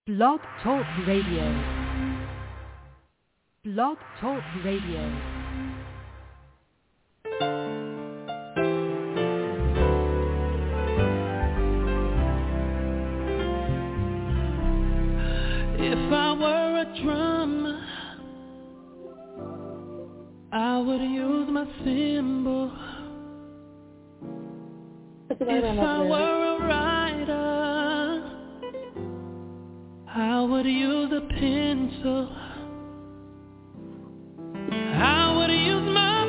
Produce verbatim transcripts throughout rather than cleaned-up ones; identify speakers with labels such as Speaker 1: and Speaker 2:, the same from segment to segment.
Speaker 1: Blog Talk Radio. Blog Talk Radio.
Speaker 2: If I were a drum, I would use my cymbal. If I were a writer, I would use a pencil. I would use my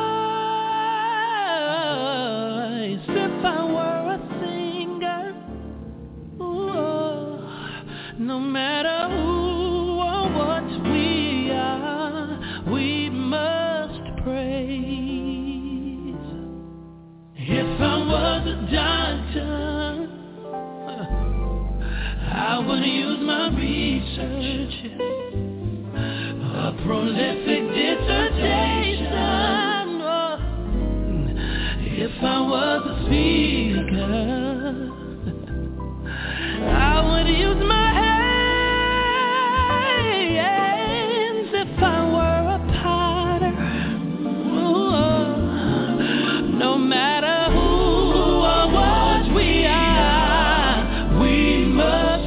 Speaker 2: voice. If I were a singer, ooh, no matter who or what we are, we must praise. If I was a doctor, I would use my research, a prolific dissertation. Oh, if I was a speaker, I would use my hands. If I were a potter, oh, no matter who or what we are, we must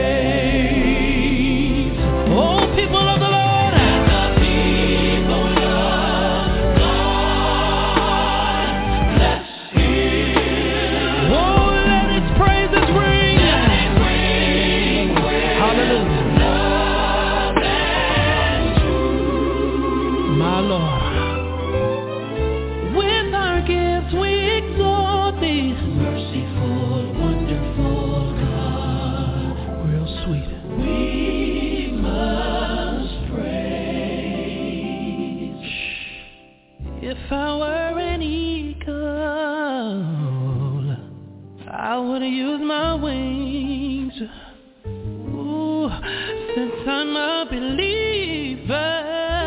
Speaker 2: praise. Oh, people of the Lord. If I were an eagle, I would use my wings. Ooh, since I'm a believer,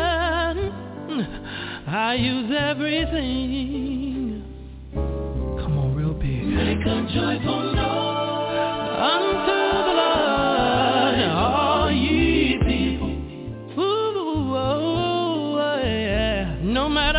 Speaker 2: I use everything. Come on, real big. Make a joyful noise unto the Lord, all ye people. Ooh, oh, yeah. No matter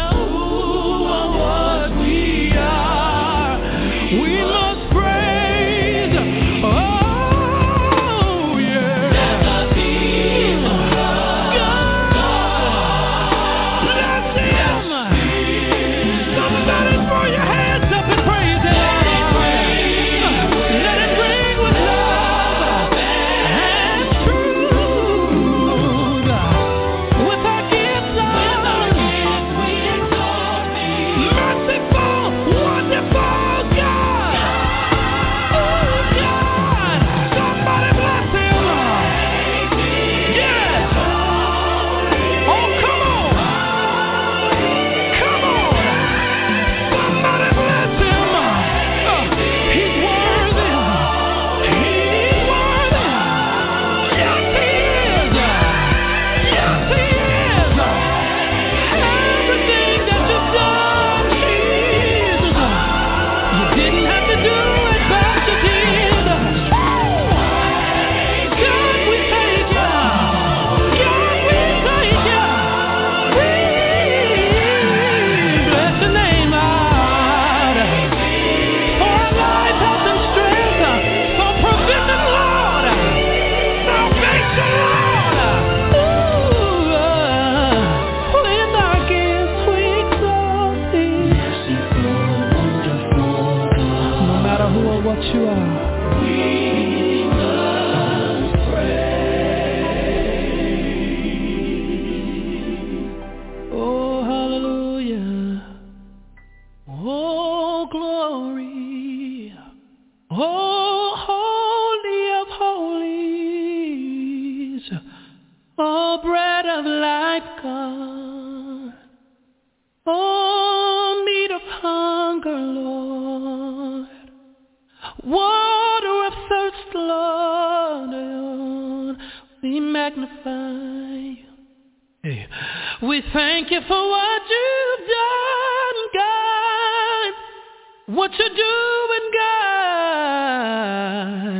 Speaker 2: we thank you for what you've done, God. What you're doing, God.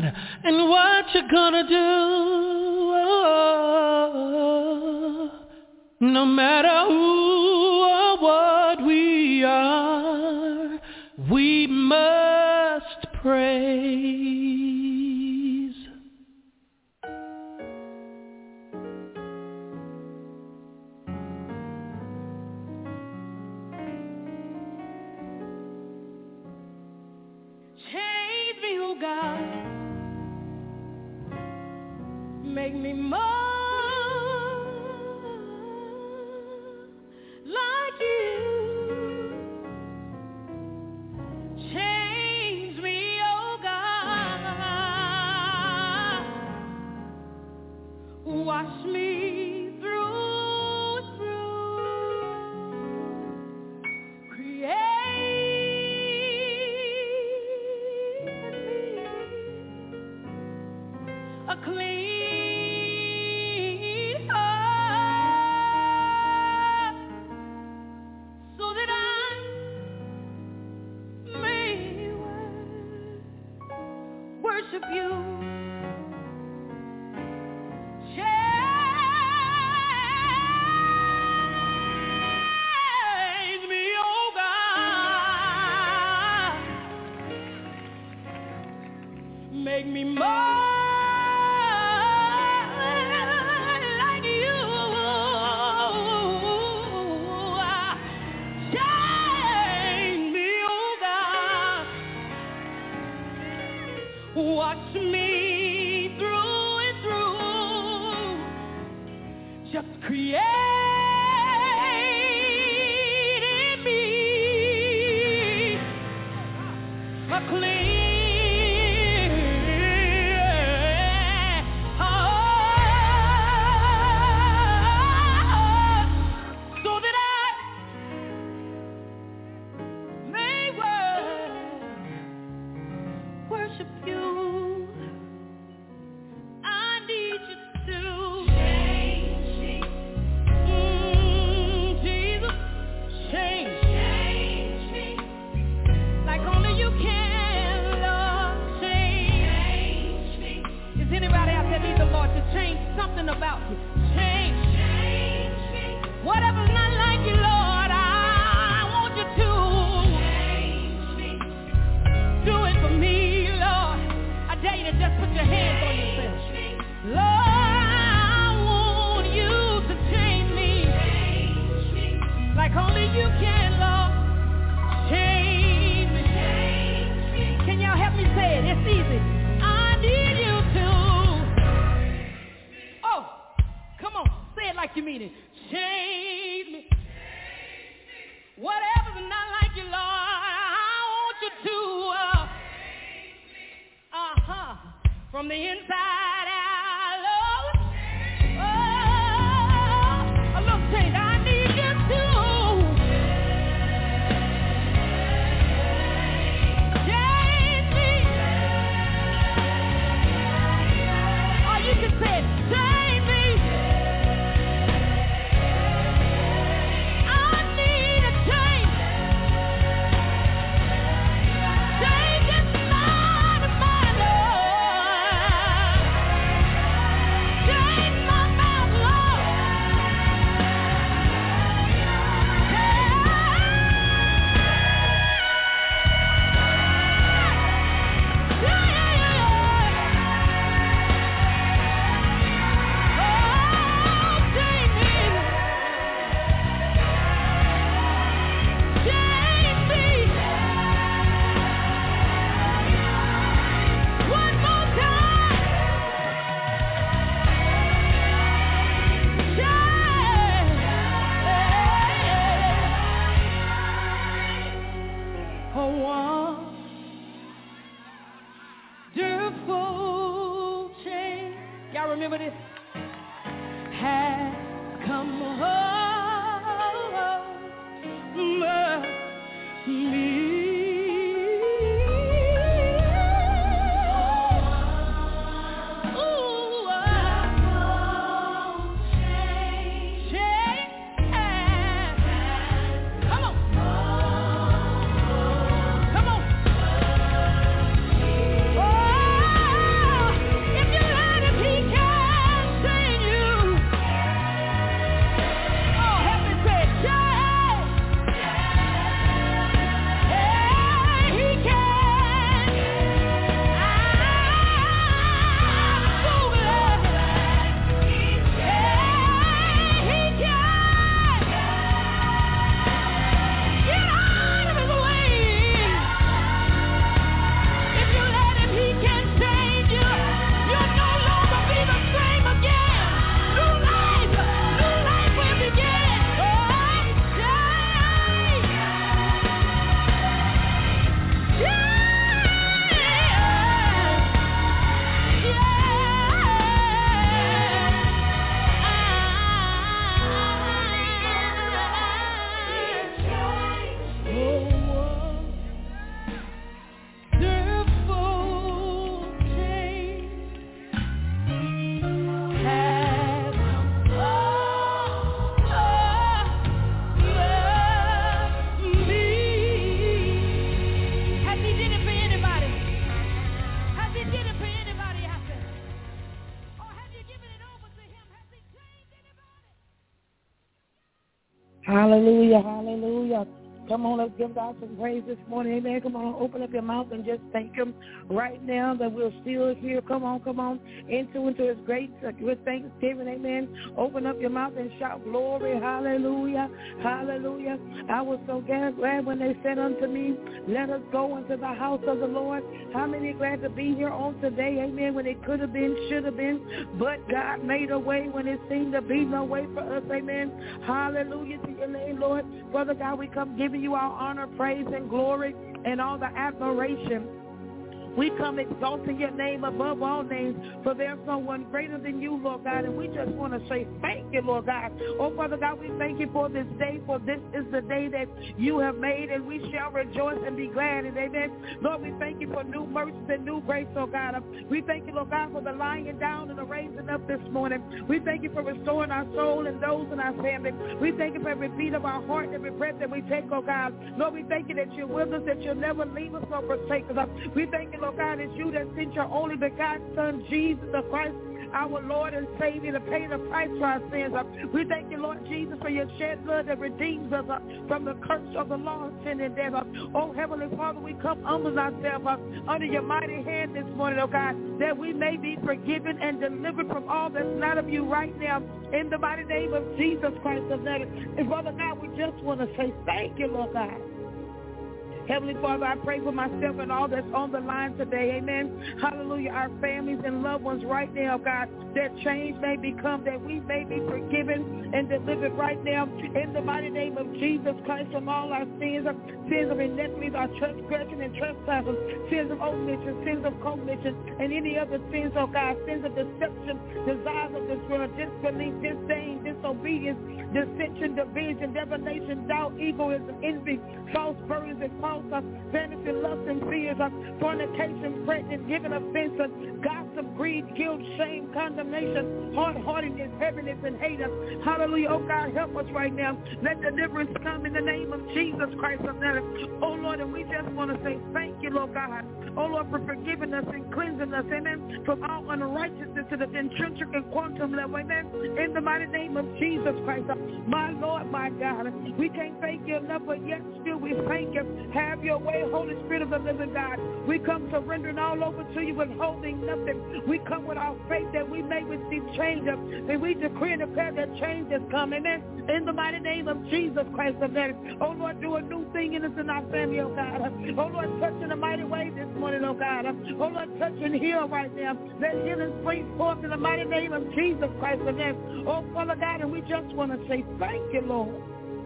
Speaker 2: and what you're gonna do. No matter who or what we are, we must praise. Change me, oh God. Make me more like you. Change me, oh God. Wash me through and through. Create in me a clean worship you. Change me, oh God. Make me more like you. Change me, oh God. Watch me through and through. Just create in me a clean heart, so that I may worship you. Change something about you. Change. Change me. Whatever's not like you, Lord, I want you to. Change me. Do it for me, Lord. I dare you to just put your hands on yourself. Lord, I want you to change me. Change me. Like only you can, Lord. Change me. Change me. Can y'all help me say it? It's easy. I need you to. Come on, say it like you mean it. Change me. Whatever's not like you, Lord, I want you to. Uh, uh-huh. From the inside out, Lord. Oh, a little change. I need you to. Change me. Or you can say it. Change me. Remember this? Has come over me. Oh,
Speaker 3: Hallelujah, hallelujah. Come on, let's give God some praise this morning. Amen. Come on, open up your mouth and just thank him right now that we're still here. Come on, come on, into into his grace with thanksgiving. Amen. Open up your mouth and shout glory. Hallelujah, hallelujah. I was so glad, glad when they said unto me, let us go into the house of the Lord. How many are glad to be here on today? Amen. When it could have been, should have been, but God made a way when it seemed to be no way for us. Amen. Hallelujah to your name, Lord. Father God, we come giving you our honor, praise, and glory, and all the admiration. We come exalting your name above all names, for there's no one greater than you, Lord God, and we just want to say thank you, Lord God. Oh, Father God, we thank you for this day, for this is the day that you have made, and we shall rejoice and be glad. And amen. Lord, we thank you for new mercies and new grace, oh God. We thank you, Lord God, for the lying down and the raising up this morning. We thank you for restoring our soul and those in our family. We thank you for every beat of our heart, every breath that we take, oh God. Lord, we thank you that you're with us, that you'll never leave us nor forsake us. We thank you, Lord God, it's you that sent your only begotten Son, Jesus the Christ, our Lord and Savior, to pay the price for our sins. We thank you, Lord Jesus, for your shed blood that redeems us from the curse of the law of sin and death. Oh, Heavenly Father, we come humble ourselves under your mighty hand this morning, oh God, that we may be forgiven and delivered from all that's not of you right now, in the mighty name of Jesus Christ of Nazareth. And Father God, we just want to say thank you, Lord God. Heavenly Father, I pray for myself and all that's on the line today. Amen. Hallelujah. Our families and loved ones right now, God, that change may become, that we may be forgiven and delivered right now in the mighty name of Jesus Christ from all our sins, sins of iniquities, our transgression and trespasses, sins of omission, sins of commission, and any other sins, oh God, sins of deception, desires of this world, disbelief, disdain, disobedience, dissension, division, divination, doubt, egoism, envy, false burdens and false uh, vanity, lust and fears, uh, fornication, pregnant, giving offense, uh, gossip, greed, guilt, shame, condemnation, hard-heartedness, heaviness, and hate. Hallelujah. Oh God, help us right now. Let deliverance come in the name of Jesus Christ of Nazareth. Oh Lord, and we just want to say thank you, Lord God. Oh Lord, for forgiving us and cleansing us, amen, from all unrighteousness to the intrinsic and quantum level, amen, in the mighty name of Jesus Christ. My Lord, my God, we can't thank you enough, but yet still we thank you. Have your way, Holy Spirit of the living God. We come surrendering all over to you, withholding nothing. We come with our faith that we may receive change, and we decree and declare that change is coming, amen, in the mighty name of Jesus Christ of Nazareth. Oh Lord, do a new thing in us and our family, oh God. Oh Lord, touch in a mighty way this morning, oh God. Oh Lord, touch and heal right now. Let healing spring forth in the mighty name of Jesus Christ of Nazareth. Oh Father God, and we just want to say thank you, Lord.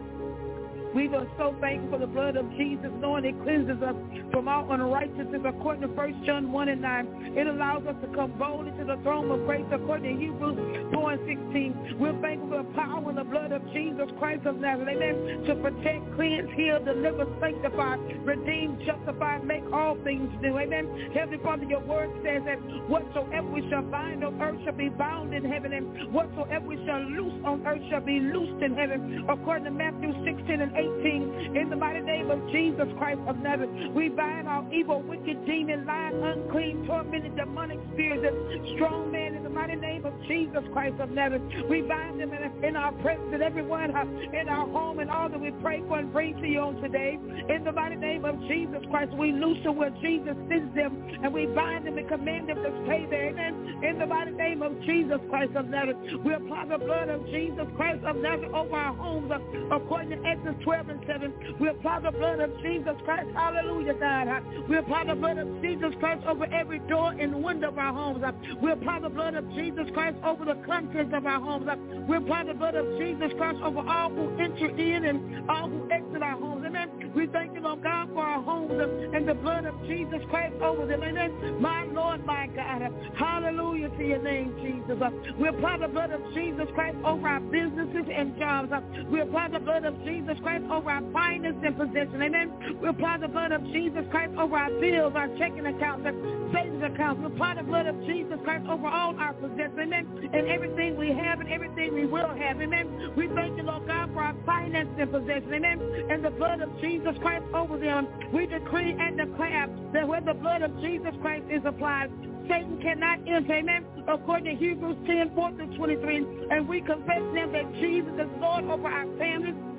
Speaker 3: We are so thankful for the blood of Jesus, knowing it cleanses us from all unrighteousness, according to First John one and nine. It allows us to come boldly to the throne of grace, according to Hebrews four and sixteen. We're thankful for the power and the blood of Jesus Christ of Nazareth, amen, to protect, cleanse, heal, deliver, sanctify, redeem, justify, make all things new, amen. Heavenly Father, your word says that whatsoever we shall bind on earth shall be bound in heaven, and whatsoever we shall loose on earth shall be loosed in heaven, according to Matthew sixteen and eighteen. In the mighty name of Jesus Christ of Nazareth, we bind all evil, wicked, demon, lying, unclean, tormented, demonic spirits, and strong man in the mighty name of Jesus Christ of Nazareth. We bind them in, in our presence and everyone uh, in our home and all that we pray for and bring to you on today. In the mighty name of Jesus Christ, we loose them where Jesus sends them, and we bind them and command them to stay there. Amen. In the mighty name of Jesus Christ of Nazareth, we apply the blood of Jesus Christ of Nazareth over our homes, uh, according to Exodus twelve and seven. We apply the blood of Jesus Christ. Hallelujah, God. We apply the blood of Jesus Christ over every door and window of our homes. We apply the blood of Jesus Christ over the contents of our homes. We apply the blood of Jesus Christ over all who enter in and all who exit our homes. Amen. We thank you, Lord God, for our homes and the blood of Jesus Christ over them. Amen. My Lord, my God. Hallelujah to your name, Jesus. We apply the blood of Jesus Christ over our businesses and jobs. We apply the blood of Jesus Christ over our finance and possession. Amen. We apply the blood of Jesus Christ over our bills, our checking accounts, our savings accounts. We apply the blood of Jesus Christ over all our possessions. Amen. And everything we have and everything we will have. Amen. We thank you, Lord God, for our finance and possession. Amen. And the blood of Jesus Christ over them. We decree and declare that where the blood of Jesus Christ is applied, Satan cannot enter, amen, according to Hebrews ten, four through twenty-three. And we confess now that Jesus is Lord over our families,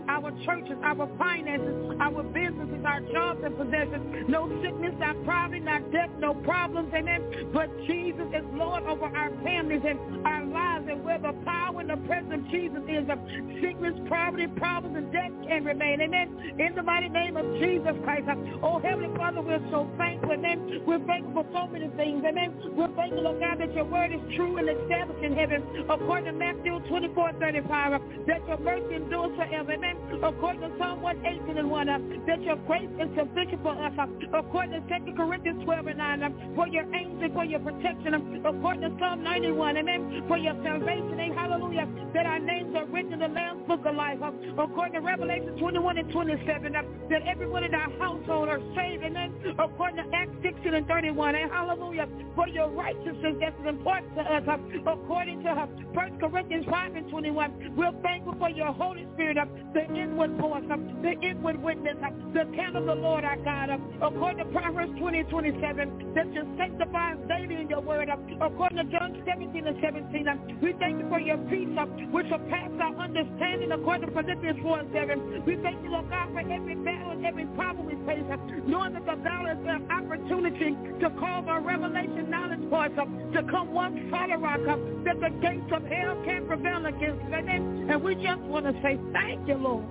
Speaker 3: our churches, our finances, our businesses, our jobs and possessions. No sickness, not poverty, not death, no problems, amen. But Jesus is Lord over our families and our lives, and where the power and the presence of Jesus is, of sickness, poverty, problems, and death can remain, amen. In the mighty name of Jesus Christ. Oh, Heavenly Father, we're so thankful, amen. We're thankful for so many things, amen. We're thankful, Lord God, that your word is true and established in heaven, according to Matthew twenty-four thirty-five, that your mercy endures forever, amen. According to Psalm one eighteen and one, that your grace is sufficient for us, according to Second Corinthians twelve and nine, for your angels, for your protection, according to Psalm ninety-one, amen, for your salvation, amen, hallelujah, that our names are written in the Lamb's book of life, according to Revelation twenty-one and twenty-seven, that everyone in our household are saved, amen, according to Acts sixteen and thirty-one, and hallelujah, for your righteousness that's important to us, according to First Corinthians five and twenty-one. We're thankful for your Holy Spirit, the inward voice, the inward witness, the candle of the Lord our God, according to Proverbs twenty and twenty-seven, that you sanctify us daily in your word, according to John seventeen and seventeen. We thank you for your peace, which surpasses our understanding, according to Philippians four and seven. We thank you, Lord God, for every battle and every problem we face, knowing that the battle is an opportunity to call our revelation knowledge voice to come one solid rock, that the gates of hell can't prevail against it. Amen. And we just want to say thank you, Lord.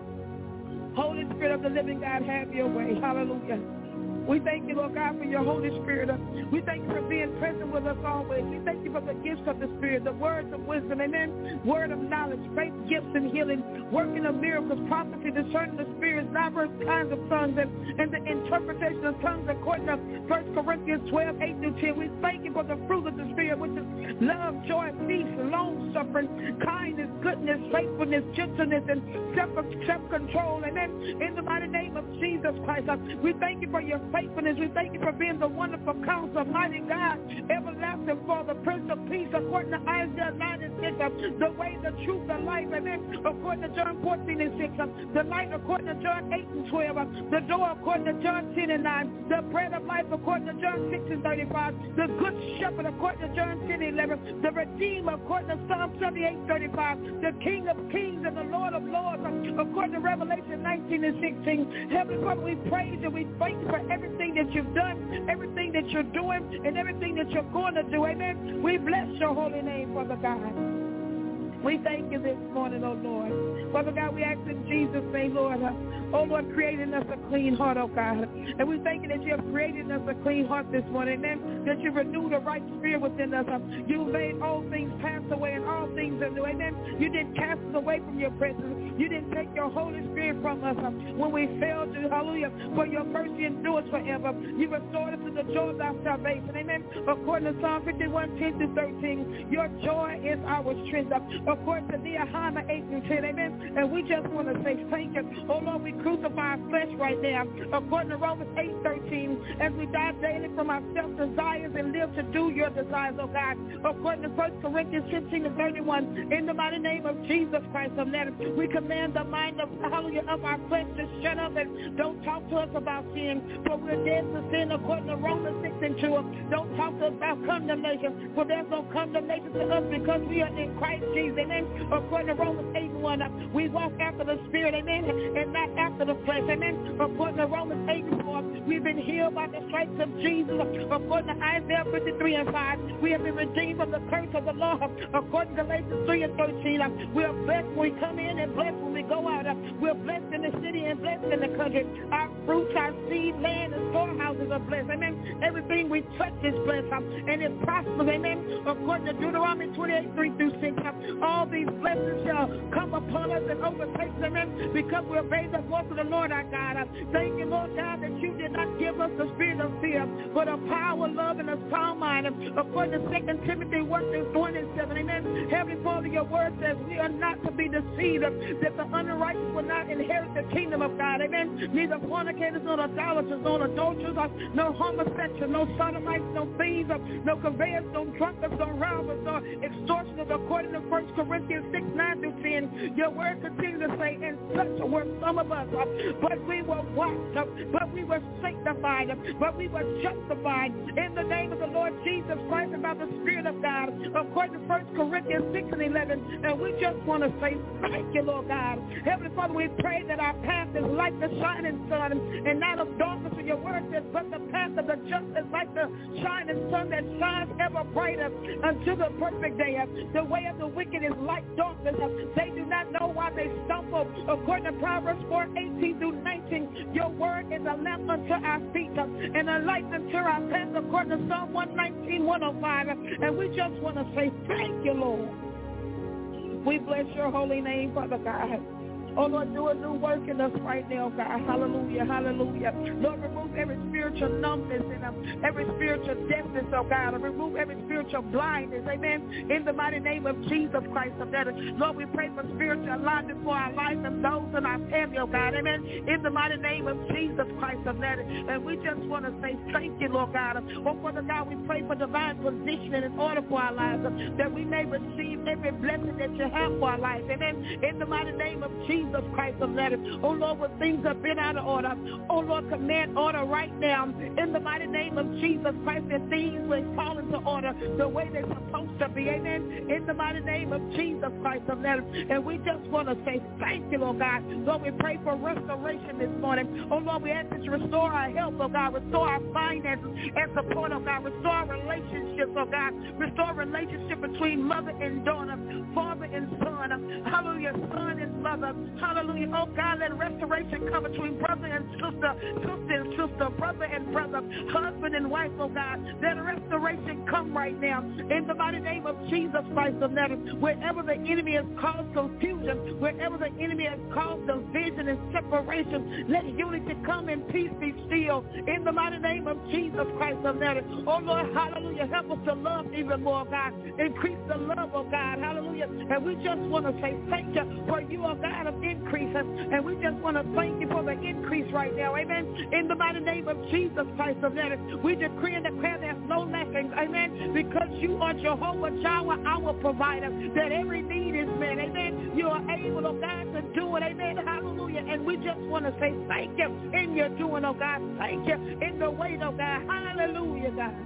Speaker 3: Holy Spirit of the living God, have your way. Hallelujah. We thank you, Lord God, for your Holy Spirit. We thank you for being present with us always. We thank you for the gifts of the Spirit, the words of wisdom, amen, word of knowledge, faith, gifts, and healing, working of miracles, prophecy, discerning the spirits, diverse kinds of tongues, and, and the interpretation of tongues according to First Corinthians twelve, eight through ten. We thank you for the fruit of the Spirit, which is love, joy, peace, long-suffering, kindness, goodness, faithfulness, gentleness, and self-control, amen, in the mighty name of Jesus Christ. We thank you for your faithfulness. We thank you for being the wonderful counselor, mighty God, everlasting Father, Prince of Peace, according to Isaiah nine and six, the way, the truth, the life, amen, according to John fourteen and six, the light according to John eight and twelve, the door according to John ten and nine, the bread of life according to John six and thirty-five, the good shepherd according to John ten and eleven, the redeemer according to Psalm seventy-eight thirty-five, the King of kings and the Lord of lords according to Revelation nineteen and sixteen. Heavenly Father, we praise you. We thank you for everything that you've done, everything that you're doing, and everything that you're going to do. Amen. We bless your holy name, Father God. We thank you this morning, oh Lord. Father God, we ask in Jesus' name, Lord, uh, oh Lord, creating us a clean heart, oh God. And we thank you that you have created us a clean heart this morning, amen, that you renewed a right spirit within us. Uh, you made all things pass away and all things are new, amen. You didn't cast us away from your presence. You didn't take your Holy Spirit from us uh, when we failed you, hallelujah, for your mercy endures forever. You restored us to the joy of our salvation, amen. According to Psalm fifty-one, ten to thirteen, your joy is our strength. Uh, according to Nehemiah eight and ten, amen. And we just want to say thank you. Oh, Lord, we crucify our flesh right now. According to Romans eight thirteen, as we die daily from our self-desires and live to do your desires, oh God. According to First Corinthians fifteen and thirty-one, in the mighty name of Jesus Christ of Nazareth, we command the mind of, hallelujah, of our flesh to shut up and don't talk to us about sin, for we're dead to sin, according to Romans six and two. Don't talk to us about condemnation, for there's no condemnation to us because we are in Christ Jesus. Amen. According to Romans eight and one, we walk after the Spirit, amen, and not after the flesh, amen. According to Romans eight and four, we've been healed by the stripes of Jesus. According to Isaiah fifty-three and five, we have been redeemed from the curse of the law. According to Galatians three and thirteen, we are blessed when we come in and blessed when we go out. We're blessed in the city and blessed in the country. Our fruits, our seed, land, and storehouses are blessed, amen. Everything we touch is blessed, and it prospers, amen. According to Deuteronomy twenty-eight, three through six, all these blessings shall come upon us and overtake us, amen, because we obey the voice of the Lord our God. Thank you, Lord God, that you did not give us the spirit of fear, but a power, love, and a sound mind. According to Second Timothy one, one and seven, amen. Heavenly Father, your word says we are not to be deceived, that the unrighteous will not inherit the kingdom of God, amen. Neither fornicators, nor idolaters, nor adulterers, no homosexuals, no sodomites, no thieves, no conveyors, no drunkards, no robbers, no extortioners, according to First Corinthians six, nine through ten. Your word continues to say, and such a work, some of us, uh, but we were washed, uh, but we were sanctified, uh, but we were justified in the name of the Lord Jesus Christ and by the Spirit of God, according to First Corinthians six and eleven. And we just want to say thank you, Lord God. Heavenly Father, we pray that our path is like the shining sun and not of darkness. And your word says, but the path of the just is like the shining sun that shines ever brighter until the perfect day. The way of the wicked is like darkness. They do not know why they stumble. According to Proverbs four, eighteen through nineteen, your word is a lamp unto our feet and a light unto our path, according to Psalm one nineteen, one oh five. And we just want to say thank you, Lord. We bless your holy name, Father God. Oh, Lord, do a new work in us right now, God. Hallelujah, hallelujah. Lord, remove every spiritual numbness and um, every spiritual deafness, oh, God. Remove every spiritual blindness, amen, in the mighty name of Jesus Christ of Nazareth. Lord, we pray for spiritual alignment for our life and those in our family, oh, God, amen, in the mighty name of Jesus Christ of Nazareth. And we just want to say thank you, Lord God. Oh, Father God, we pray for divine positioning in order for our lives, that we may receive every blessing that you have for our life, amen, in the mighty name of Jesus. Jesus Christ of Nazareth. Oh, Lord, when things have been out of order, oh, Lord, command order right now in the mighty name of Jesus Christ, that things will fall into order the way they're supposed to be, amen, in the mighty name of Jesus Christ of Nazareth. And we just want to say thank you, Lord God. Lord, we pray for restoration this morning. Oh, Lord, we ask that you restore our health, oh God, restore our finances and support, oh God, restore our relationships, oh God, restore relationship between mother and daughter, father and son, hallelujah, son and mother. Hallelujah. Oh, God, let restoration come between brother and sister, sister and sister, brother and brother, husband and wife, oh, God. Let restoration come right now in the mighty name of Jesus Christ of Nazareth. Wherever the enemy has caused confusion, wherever the enemy has caused division and separation, let unity come and peace be still in the mighty name of Jesus Christ of Nazareth. Oh, Lord, hallelujah. Help us to love even more, God. Increase the love, oh, God. Hallelujah. And we just want to say thank you for you, oh, God, of increase, and we just want to thank you for the increase right now, amen, in the mighty name of Jesus Christ of Nazareth. We decree and declare there's no lacking, amen, because you are Jehovah Jireh, our provider, that every need is met, amen. You are able, oh God, to do it, amen, hallelujah. And we just want to say thank you in your doing, oh God, thank you in the way, oh God, hallelujah, God.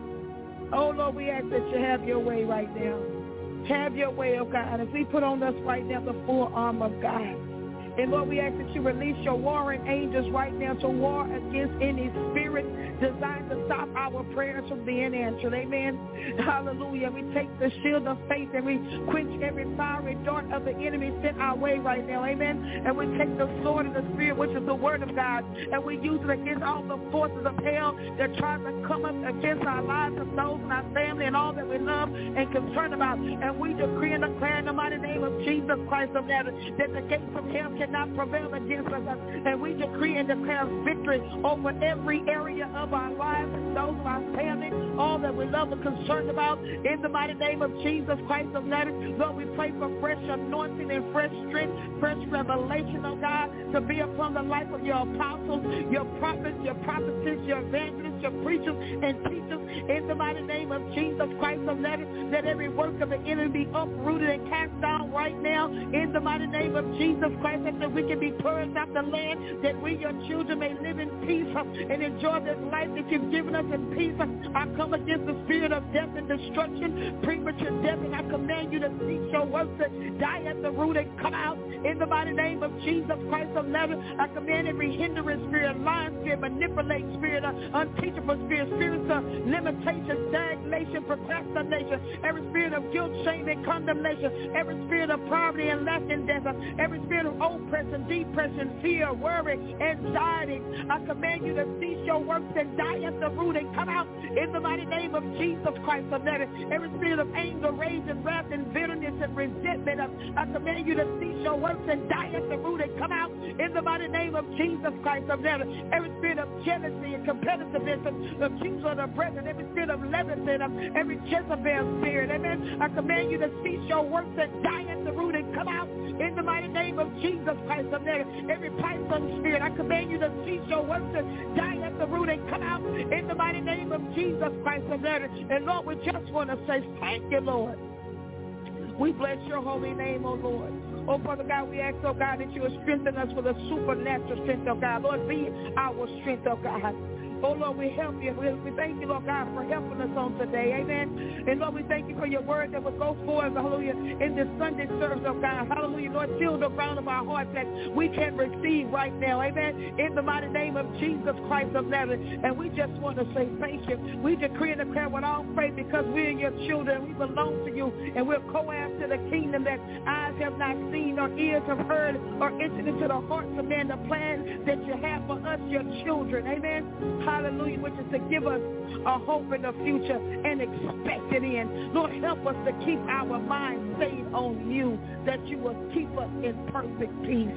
Speaker 3: Oh Lord, we ask that you have your way right now. Have your way, oh God, as we put on us right now the full armor of God. And Lord, we ask that you release your warring angels right now to war against any spirit designed to stop our prayers from being answered. Amen. Hallelujah. We take the shield of faith and we quench every fiery dart of the enemy sent our way right now. Amen. And we take the sword of the Spirit, which is the word of God, and we use it against all the forces of hell that try to come up against our lives and those in our family and all that we love and concerned about. And we decree and declare in the mighty name of Jesus Christ of Nazareth that the gates of hell can not prevail against us, and we decree and declare victory over every area of our lives and those of our family, all that we love and concerned about, in the mighty name of Jesus Christ of Nazareth. Lord, we pray for fresh anointing and fresh strength, fresh revelation, oh God, to be upon the life of your apostles, your prophets, your prophetess, your evangelists, your preachers and teachers, in the mighty name of Jesus Christ of Nazareth. Let every work of the enemy be uprooted and cast down right now, in the mighty name of Jesus Christ, that we can be purged out the land, that we, your children, may live in peace and enjoy this life that you've given us in peace. I come against the spirit of death and destruction, premature death, and I command you to cease your works and die at the root and come out in the mighty name of Jesus Christ of Nazareth. I command every hindering spirit, lying spirit, manipulating spirit, uh, unteachable spirit, spirits of limitation, stagnation, procrastination, every spirit of guilt, shame, and condemnation, every spirit of poverty and lack and death, uh, every spirit of oppression, depression, fear, worry, anxiety. I command you to cease your works and die at the root and come out in the mighty name of Jesus Christ of Nazareth. Every spirit of anger, rage, and wrath, and bitterness, and resentment, I command you to cease your works and die at the root and come out in the mighty name of Jesus Christ of Nazareth. Every spirit of jealousy and competitiveness, and accuser of the brethren, every spirit of Leviathan, every Jezebel spirit, amen. I command you to cease your works and die at the root and come out in the mighty name of Jesus Christ of Nazareth. Every python spirit, I command you to cease your works and die at the root and come out in the mighty name of Jesus Christ of Nazareth. And Lord, we just want to say thank you, Lord. We bless your holy name, oh Lord. Oh, Father God, we ask, oh God, that you will strengthen us with a supernatural strength, oh God. Lord, be our strength, oh God. Oh, Lord, we help you. We, we thank you, Lord God, for helping us on today. Amen. And, Lord, we thank you for your word that will go forth, hallelujah, in this Sunday service, oh God. Hallelujah, Lord, fill the ground of our hearts that we can receive right now. Amen. In the mighty name of Jesus Christ of Nazareth. And we just want to say thank you. We decree and declare with all faith because we're your children. We belong to you. And we're co-heirs to the kingdom that eyes have not seen or ears have heard or entered into the hearts of men, the plan that you have for us, your children. Amen. Hallelujah, which is to give us a hope in the future and expected in. Lord, help us to keep our minds stayed on you, that you will keep us in perfect peace.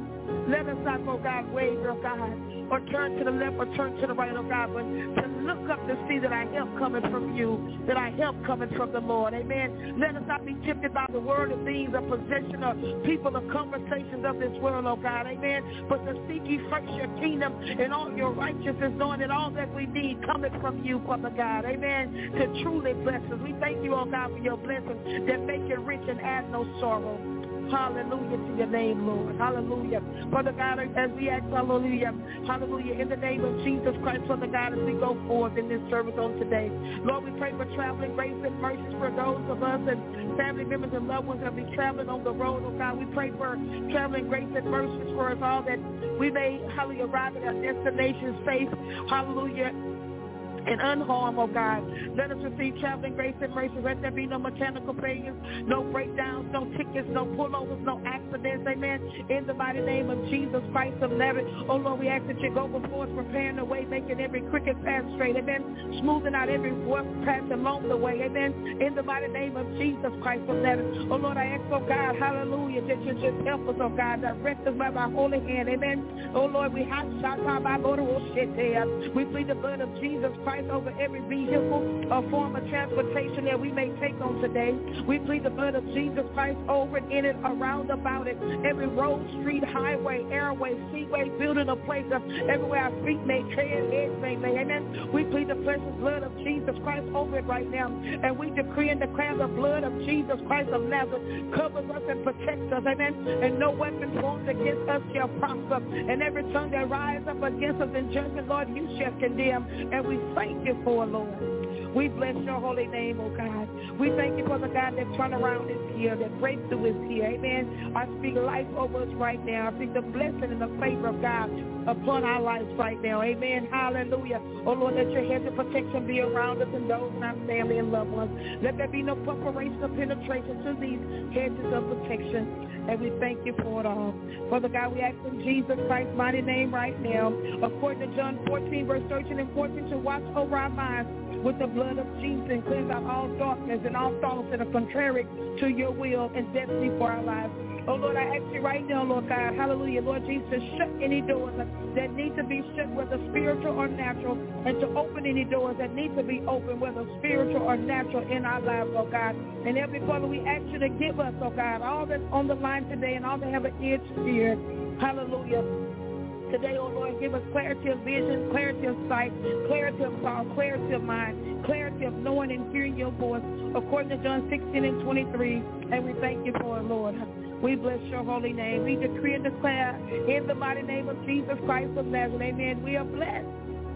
Speaker 3: Let us not, oh God, waver, oh God, or turn to the left or turn to the right, oh God, but to look up to see that our help coming from you, that our help coming from the Lord. Amen. Let us not be tempted by the word of things, or possession, or people, or conversations of this world, oh God. Amen. But to seek ye first your kingdom and all your righteousness, knowing that all that we need coming from you, Father God. Amen. To truly bless us. We thank you, oh God, for your blessings that make you rich and add no sorrow. Hallelujah to your name, Lord. Hallelujah. Father God, as we ask, hallelujah, hallelujah, in the name of Jesus Christ, Father God, as we go forth in this service on today. Lord, we pray for traveling grace and mercies for those of us and family members and loved ones that be traveling on the road, oh God. We pray for traveling grace and mercies for us all, that we may, hallelujah, arrive at our destination safe, hallelujah, and unharmed, oh God. Let us receive traveling grace and mercy. Let there be no mechanical failures, no breakdowns, no tickets, no pullovers, no accidents, amen. In the mighty name of Jesus Christ of Nazareth, oh Lord, we ask that you go before us, preparing the way, making every crooked path straight, amen. Smoothing out every rough path along the way, amen. In the mighty name of Jesus Christ of Nazareth, oh Lord, I ask, oh God, hallelujah, that you just help us, oh God, direct us by thy holy hand, amen. Oh Lord, we have shot by we plead the blood of Jesus Christ over every vehicle or form of transportation that we may take on today. We plead the blood of Jesus Christ over it, in it, around about it. Every road, street, highway, airway, seaway, building a place of everywhere our feet may tread, heads may lay. Amen. We plead the precious blood of Jesus Christ over it right now. And we decree and declare the blood of Jesus Christ of Nazareth covers us and protects us. Amen. And no weapon formed against us shall prosper. And every tongue that rises up against us in judgment, Lord, you shall condemn. And we thank you for it, Lord. We bless your holy name, oh God. We thank you for the God that turnaround is here, that breakthrough is here. Amen. I speak life over us right now. I speak the blessing and the favor of God upon our lives right now. Amen. Hallelujah. Oh Lord, let your hedge of protection be around us and those in our family and loved ones. Let there be no preparation or penetration to these hedges of protection. And we thank you for it all. Father God, we ask in Jesus Christ's mighty name right now, according to John fourteen, verse thirteen and fourteen, to watch over our minds with the blood of Jesus and cleanse out all darkness and all thoughts that are contrary to your will and destiny for our lives. Oh, Lord, I ask you right now, Lord God, hallelujah, Lord Jesus, to shut any doors that need to be shut, whether spiritual or natural, and to open any doors that need to be opened, whether spiritual or natural in our lives, oh God. And every Father, we ask you to give us, oh God, all that's on the line today and all that have an ear to hear. Hallelujah. Today, oh Lord, give us clarity of vision, clarity of sight, clarity of thought, clarity of mind, clarity of knowing and hearing your voice, according to John sixteen and twenty-three. And we thank you for it, Lord. We bless your holy name. We decree and declare in the mighty name of Jesus Christ of Nazareth, amen. We are blessed.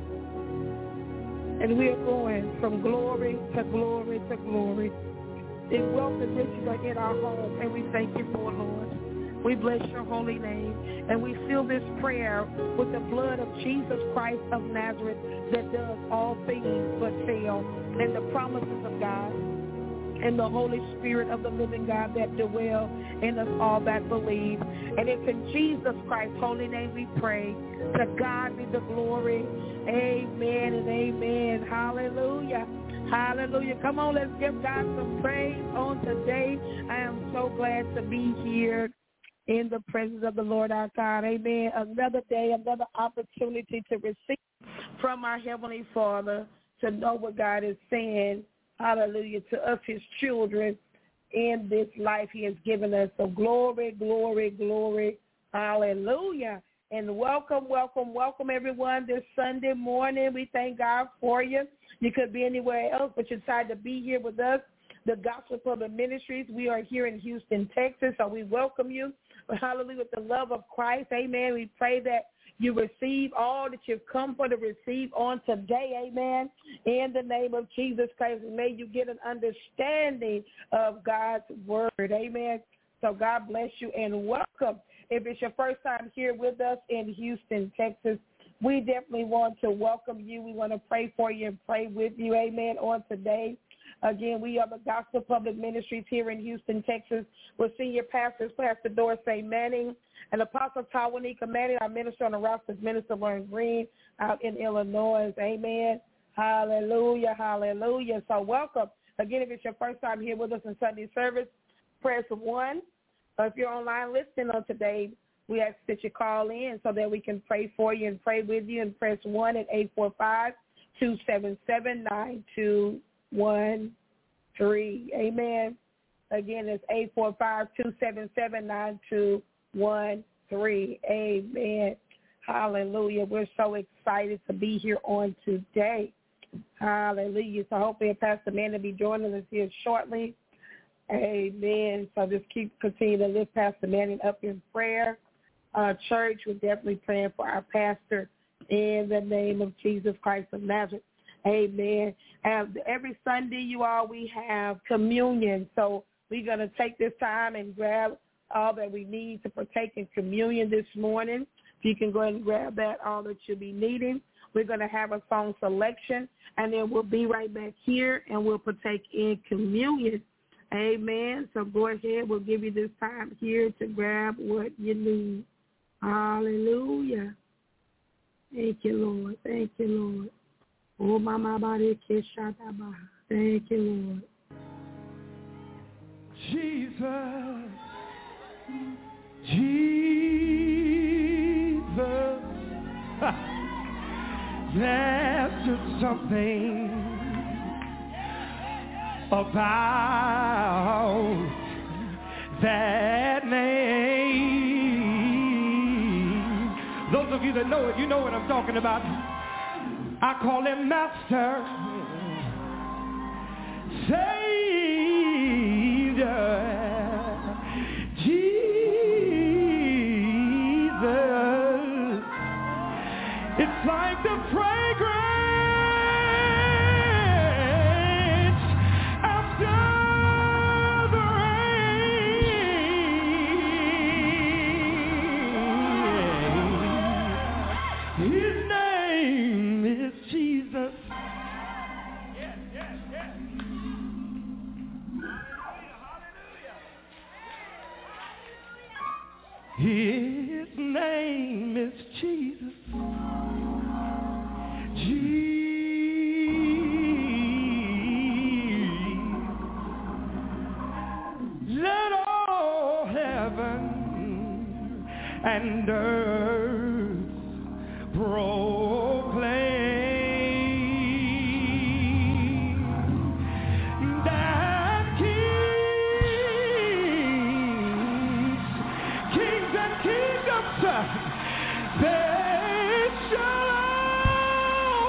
Speaker 3: And we are going from glory to glory to glory. In wealth and riches are in our home, and we thank you for it, Lord. We bless your holy name, and we seal this prayer with the blood of Jesus Christ of Nazareth that does all things but fail, and the promises of God, and the Holy Spirit of the living God that dwell in us all that believe. And it's in Jesus Christ's holy name we pray. To God be the glory. Amen and amen. Hallelujah. Hallelujah. Come on, let's give God some praise on today. I am so glad to be here in the presence of the Lord our God. Amen. Another day, another opportunity to receive from our Heavenly Father, to know what God is saying, hallelujah, to us, his children, in this life he has given us. So glory, glory, glory, hallelujah. And welcome, welcome, welcome, everyone, this Sunday morning. We thank God for you. You could be anywhere else, but you decided to be here with us the Gospel Public Ministries. We are here in Houston, Texas, so we welcome you, hallelujah, with the love of Christ. Amen. We pray that you receive all that you've come for to receive on today, amen, in the name of Jesus Christ. May you get an understanding of God's word, amen. So God bless you and welcome. If it's your first time here with us in Houston, Texas, we definitely want to welcome you. We want to pray for you and pray with you, amen, on today. Again, we are the Gospel Public Ministries here in Houston, Texas, with senior pastors, Pastor Dorsey Manning and Apostle Tawanika Manning, our minister on the roster, Minister Lauren Green out in Illinois. Amen. Hallelujah, hallelujah. So welcome. Again, if it's your first time here with us in Sunday service, press one. Or if you're online listening on today, we ask that you call in so that we can pray for you and pray with you, and press one at eight four five, two seven seven, nine two one three. Amen. Again, it's eight four five, two seven seven, nine two one three. Amen. Hallelujah. We're so excited to be here on today. Hallelujah. So hopefully Pastor Mann will be joining us here shortly. Amen. So just keep continue to lift Pastor Manning up in prayer. Uh, church, we're definitely praying for our pastor in the name of Jesus Christ of Nazareth. Amen. And every Sunday, you all, we have communion. So we're going to take this time and grab all that we need to partake in communion this morning. If you can go ahead and grab that, all that you'll be needing. We're going to have a song selection, and then we'll be right back here, and we'll partake in communion. Amen. So go ahead. We'll give you this time here to grab what you need. Hallelujah. Thank you, Lord. Thank you, Lord. Oh, mama, body, keshataba. Thank you, Lord.
Speaker 4: Jesus, Jesus, there's just something about that name. Those of you that know it, you know what I'm talking about. I call him Master, Savior, Jesus. It's like the fragrance after the rain. His name is Jesus. Yes, yes, yes. His name is Jesus. Jesus. Let all heaven and earth proclaim that kings, kings and kingdoms, they shall all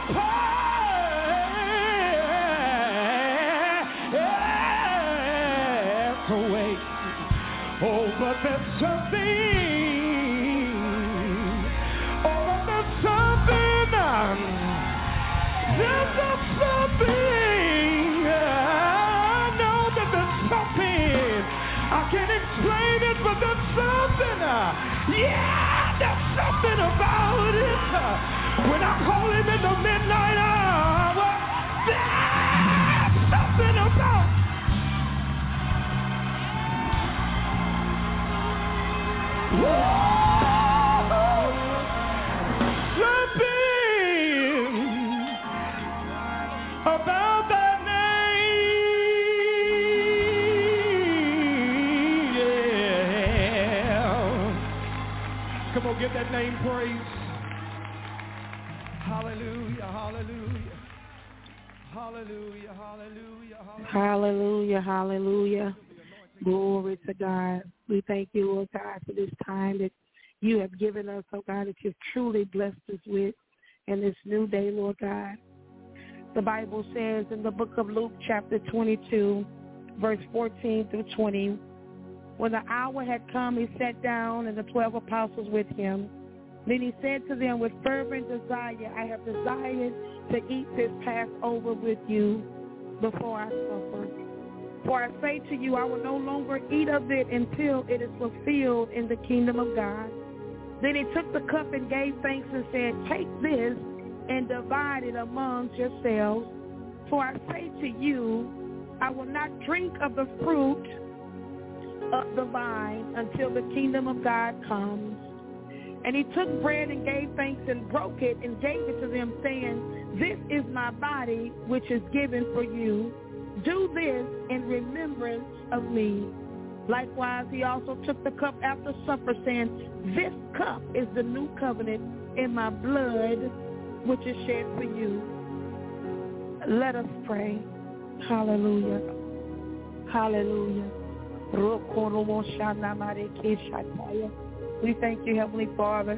Speaker 4: pass away. Oh, but there's something, oh, but there's something, there's a something, I know that there's something, I can't explain it, but there's something, yeah, there's something about it, when I call him in the midnight hour, there's something about it. Something about that name, yeah. Come on, give that name praise. Hallelujah, hallelujah, hallelujah, hallelujah,
Speaker 3: Hallelujah, hallelujah. Glory to God. We thank you, Lord God, for this time that you have given us, oh God, that you've truly blessed us with in this new day, Lord God. The Bible says in the book of Luke chapter twenty-two, verse fourteen through twenty. When the hour had come, he sat down and the twelve apostles with him. Then he said to them, with fervent desire, I have desired to eat this Passover with you before I suffer. For I say to you, I will no longer eat of it until it is fulfilled in the kingdom of God. Then he took the cup and gave thanks and said, take this and divide it amongst yourselves. For I say to you, I will not drink of the fruit of the vine until the kingdom of God comes. And he took bread and gave thanks and broke it and gave it to them, saying, this is my body, which is given for you. Do this in remembrance of me. Likewise, he also took the cup after supper, saying, this cup is the new covenant in my blood, which is shed for you. Let us pray. Hallelujah. Hallelujah. We thank you, Heavenly Father.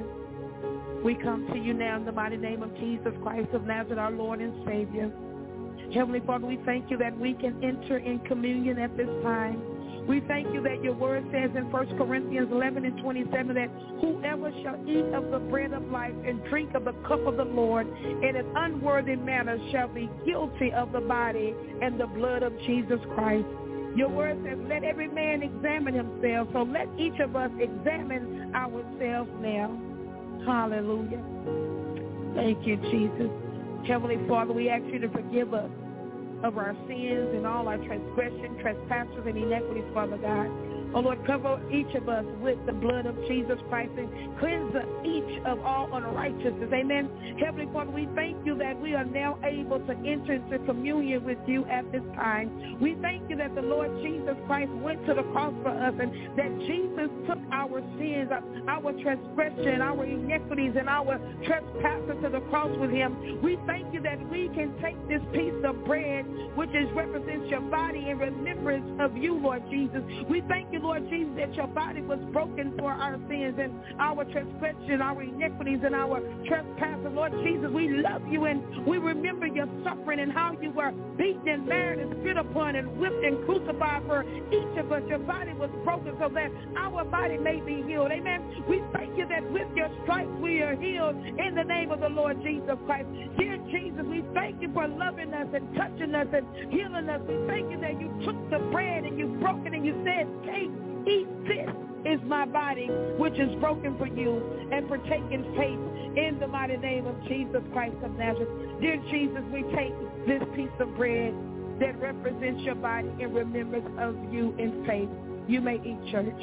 Speaker 3: We come to you now in the mighty name of Jesus Christ of Nazareth, our Lord and Savior. Heavenly Father, we thank you that we can enter in communion at this time. We thank you that your word says in First Corinthians eleven and twenty-seven that whoever shall eat of the bread of life and drink of the cup of the Lord in an unworthy manner shall be guilty of the body and the blood of Jesus Christ. Your word says, let every man examine himself. So let each of us examine ourselves now. Hallelujah. Thank you, Jesus. Heavenly Father, we ask you to forgive us of our sins and all our transgression, trespasses, and iniquities, Father God. Oh, Lord, cover each of us with the blood of Jesus Christ and cleanse each of all unrighteousness. Amen. Heavenly Father, we thank you that we are now able to enter into communion with you at this time. We thank you that the Lord Jesus Christ went to the cross for us and that Jesus took our sins, our transgression, our iniquities, and our trespasses to the cross with him. We thank you that we can take this piece of bread, which is represents your body, in remembrance of you, Lord Jesus. We thank you, Lord Jesus, that your body was broken for our sins and our transgression, our iniquities, and our trespasses. Lord Jesus, we love you and we remember your suffering and how you were beaten and married and spit upon and whipped and crucified for each of us. Your body was broken so that our body may be healed. Amen. We thank you that with your stripes we are healed in the name of the Lord Jesus Christ. Dear Jesus, we thank you for loving us and touching us and healing us. We thank you that you took the bread and you broke it and you said, take, eat, this is my body, which is broken for you, and partake in faith in the mighty name of Jesus Christ of Nazareth. Dear Jesus, we take this piece of bread that represents your body in remembrance of you in faith. You may eat, church.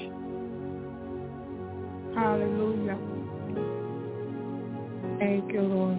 Speaker 3: Hallelujah. Thank you, Lord.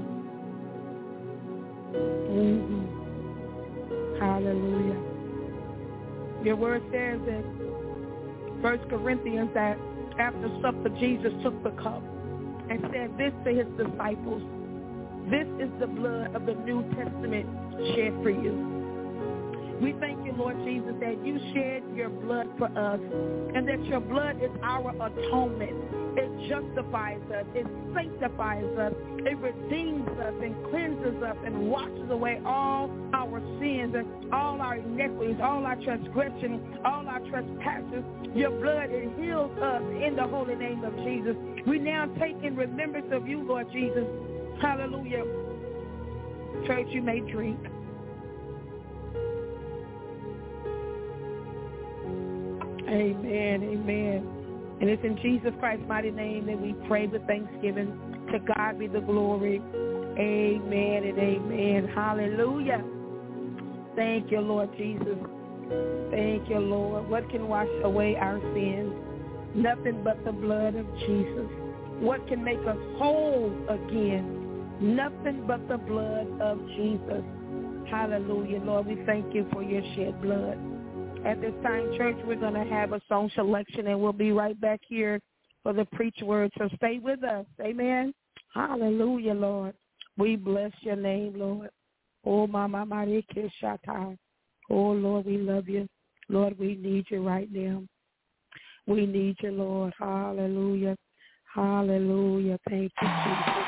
Speaker 3: Mm-hmm. Hallelujah. Your word says in First Corinthians that after supper Jesus took the cup and said this to his disciples, this is the blood of the New Testament shed for you. We thank you, Lord Jesus, that you shed your blood for us and that your blood is our atonement. It justifies us. It sanctifies us. It redeems us and cleanses us and washes away all our sins and all our iniquities, all our transgression, all our trespasses. Your blood, it heals us in the holy name of Jesus. We now take in remembrance of you, Lord Jesus. Hallelujah. Church, you may drink. Amen, amen. And it's in Jesus Christ's mighty name that we pray with thanksgiving. To God be the glory. Amen and amen. Hallelujah. Thank you, Lord Jesus. Thank you, Lord. What can wash away our sins? Nothing but the blood of Jesus. What can make us whole again? Nothing but the blood of Jesus. Hallelujah, Lord. We thank you for your shed blood. At this time, church, we're going to have a song selection, and we'll be right back here for the preach word. So stay with us. Amen. Hallelujah, Lord. We bless your name, Lord. Oh, Mama Maria Shatai. Oh, Lord, we love you. Lord, we need you right now. We need you, Lord. Hallelujah. Hallelujah. Thank you, Jesus.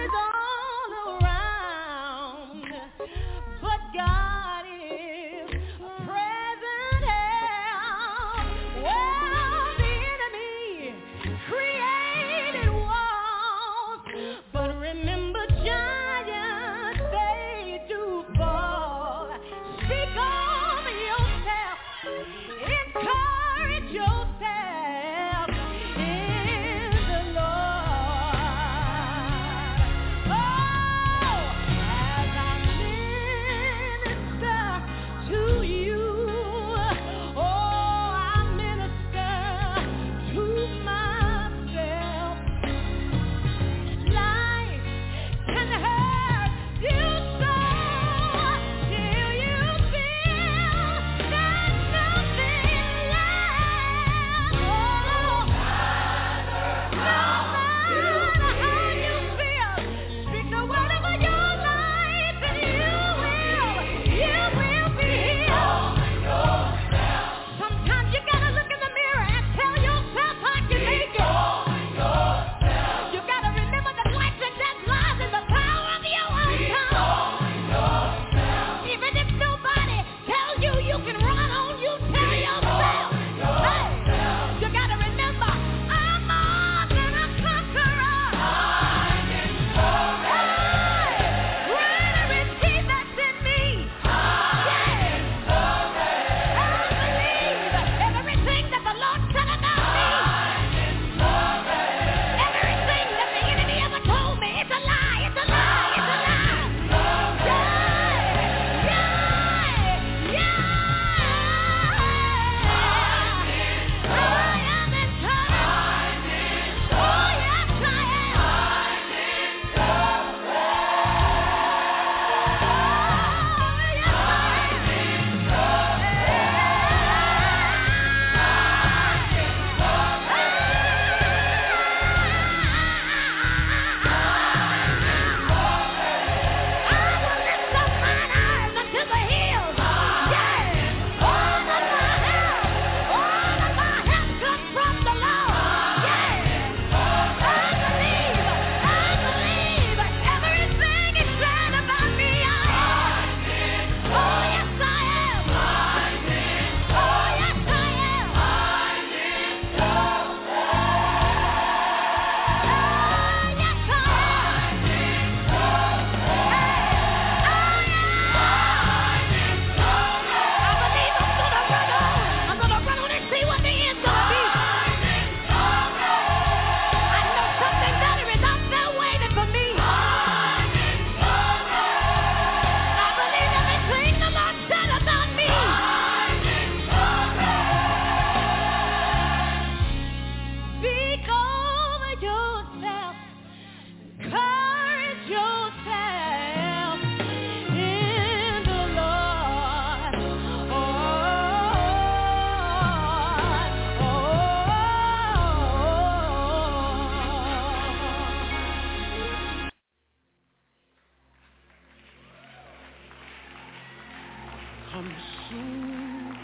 Speaker 4: Consume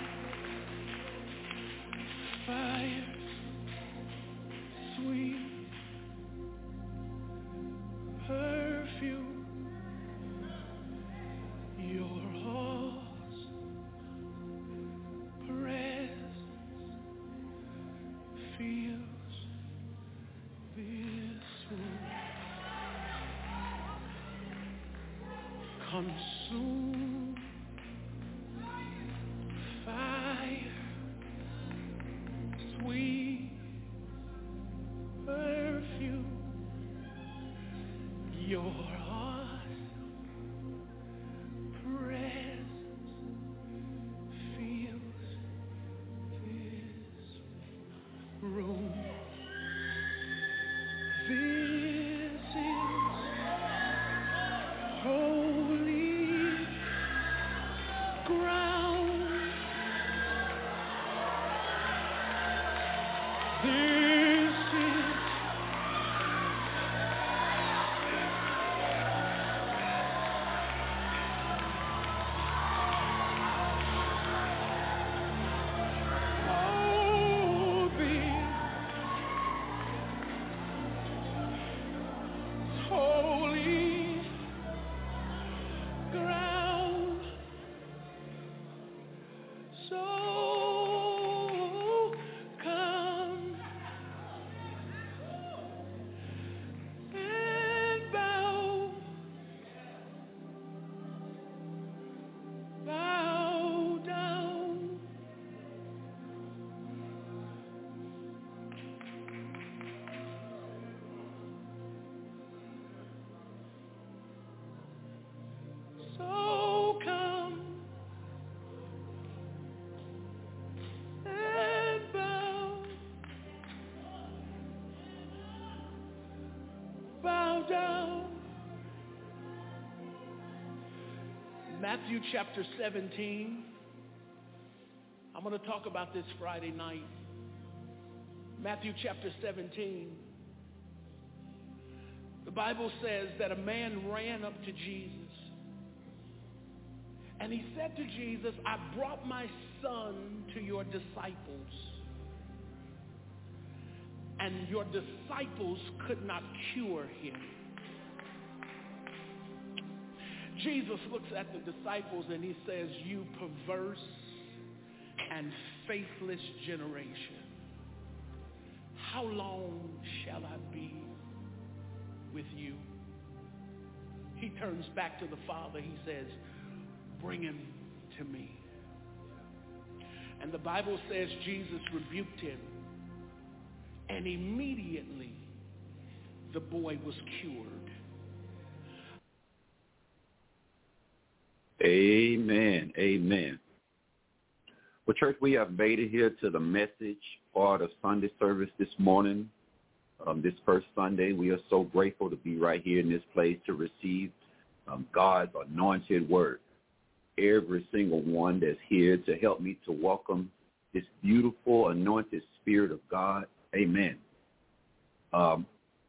Speaker 4: fire, sweet perfume, your heart's presence fills this room. Consume fire, sweet perfume, your heart's presence fills this room. This is holy ground. This is down. Matthew chapter seventeen. I'm going to talk about this Friday night. Matthew chapter seventeen. The Bible says that a man ran up to Jesus. And he said to Jesus, I brought my son to your disciples. And your disciples could not cure him. Jesus looks at the disciples and he says, you perverse and faithless generation, how long shall I be with you? He turns back to the Father. He says, bring him to me. And the Bible says Jesus rebuked him, and immediately the boy was cured.
Speaker 5: Amen. Amen. Well, church, we have made it here to the message part of Sunday service this morning. Um, this first Sunday, we are so grateful to be right here in this place to receive um, God's anointed word. Every single one that's here to help me to welcome this beautiful anointed spirit of God. Amen. Um,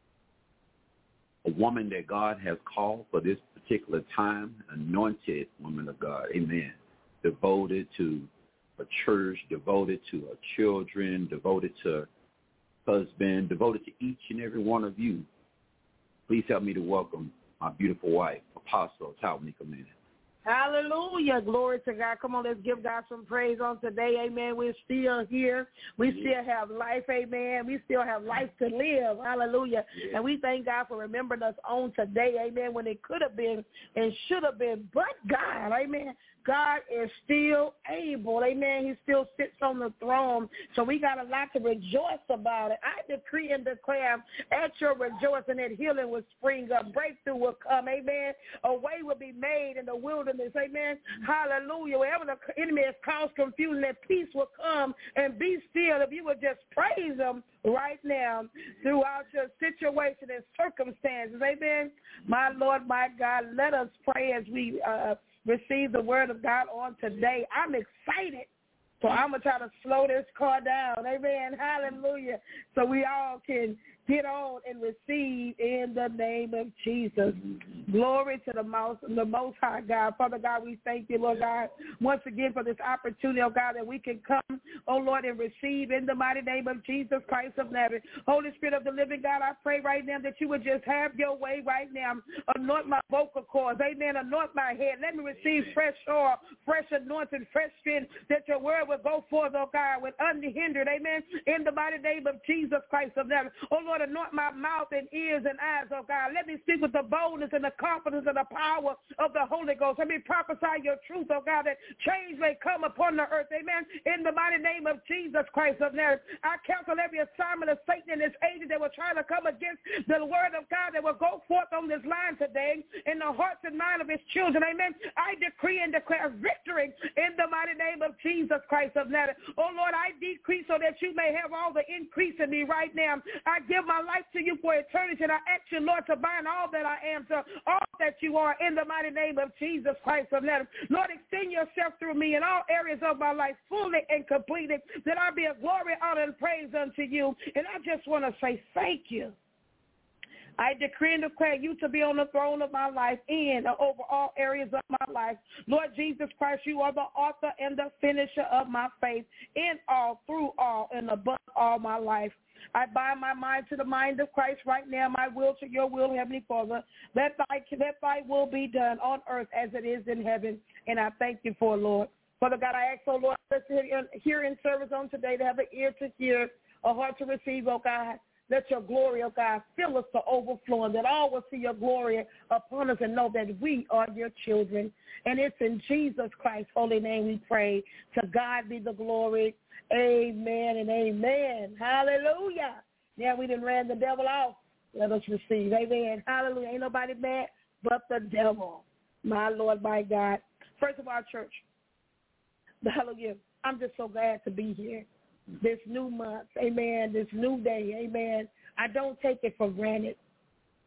Speaker 5: a woman that God has called for this particular time, anointed woman of God. Amen. Devoted to a church, devoted to her children, devoted to her husband, devoted to each and every one of you. Please help me to welcome my beautiful wife, Apostle Talmika Manning.
Speaker 3: Hallelujah. Glory to God. Come on, let's give God some praise on today. Amen. We're still here. We still have life. Amen. We still have life to live. Hallelujah. Yeah. And we thank God for remembering us on today. Amen. When it could have been and should have been, but God. Amen. God is still able. Amen. He still sits on the throne. So we got a lot to rejoice about it. I decree and declare at your rejoicing that healing will spring up. Breakthrough will come. Amen. A way will be made in the wilderness. Amen. Hallelujah. Wherever the enemy has caused confusion, that peace will come and be still. If you would just praise him right now throughout your situation and circumstances. Amen. My Lord, my God, let us pray as we uh, receive the word of God on today. I'm excited. So I'm going to try to slow this car down. Amen. Hallelujah. So we all can get on and receive in the name of Jesus. Glory to the most, the most high God. Father God, we thank you, Lord God, once again for this opportunity, oh God, that we can come, oh Lord, and receive in the mighty name of Jesus Christ of Nazareth. Holy Spirit of the living God, I pray right now that you would just have your way right now. Anoint my vocal cords. Amen. Anoint my head. Let me receive fresh oil, fresh anointing, fresh strength, that your word will go forth, oh God, with unhindered. Amen. In the mighty name of Jesus Christ of Nazareth. Oh Lord, anoint my mouth and ears and eyes, oh God. Let me speak with the boldness and the confidence and the power of the Holy Ghost. Let me prophesy your truth, oh God, that change may come upon the earth. Amen. In the mighty name of Jesus Christ of Nazareth, I cancel every assignment of Satan and his agents that will try to come against the word of God that will go forth on this line today in the hearts and mind of his children. Amen. I decree and declare victory in the mighty name of Jesus Christ of Nazareth. Oh Lord, I decrease so that you may have all the increase in me right now. I give my life to you for eternity, and I ask you, Lord, to bind all that I am to all that you are in the mighty name of Jesus Christ of Nazareth. Lord, extend yourself through me in all areas of my life fully and completely, that I be a glory, honor, and praise unto you. And I just want to say thank you. I decree and declare you to be on the throne of my life in or over all areas of my life. Lord Jesus Christ, you are the author and the finisher of my faith in all, through all, and above all my life. I bind my mind to the mind of Christ right now, my will to your will, Heavenly Father. Let thy, let thy will be done on earth as it is in heaven. And I thank you for it, Lord. Father God, I ask, oh Lord, let's hear in service on today to have an ear to hear, a heart to receive, oh God. Let your glory, oh God, fill us to overflowing, that all will see your glory upon us and know that we are your children. And it's in Jesus Christ's holy name we pray. To God be the glory. Amen and amen. Hallelujah. Yeah, we done ran the devil off. Let us receive. Amen. Hallelujah. Ain't nobody mad but the devil. My Lord, my God. First of all, church, hallelujah, I'm just so glad to be here. This new month, amen, this new day, amen. I don't take it for granted.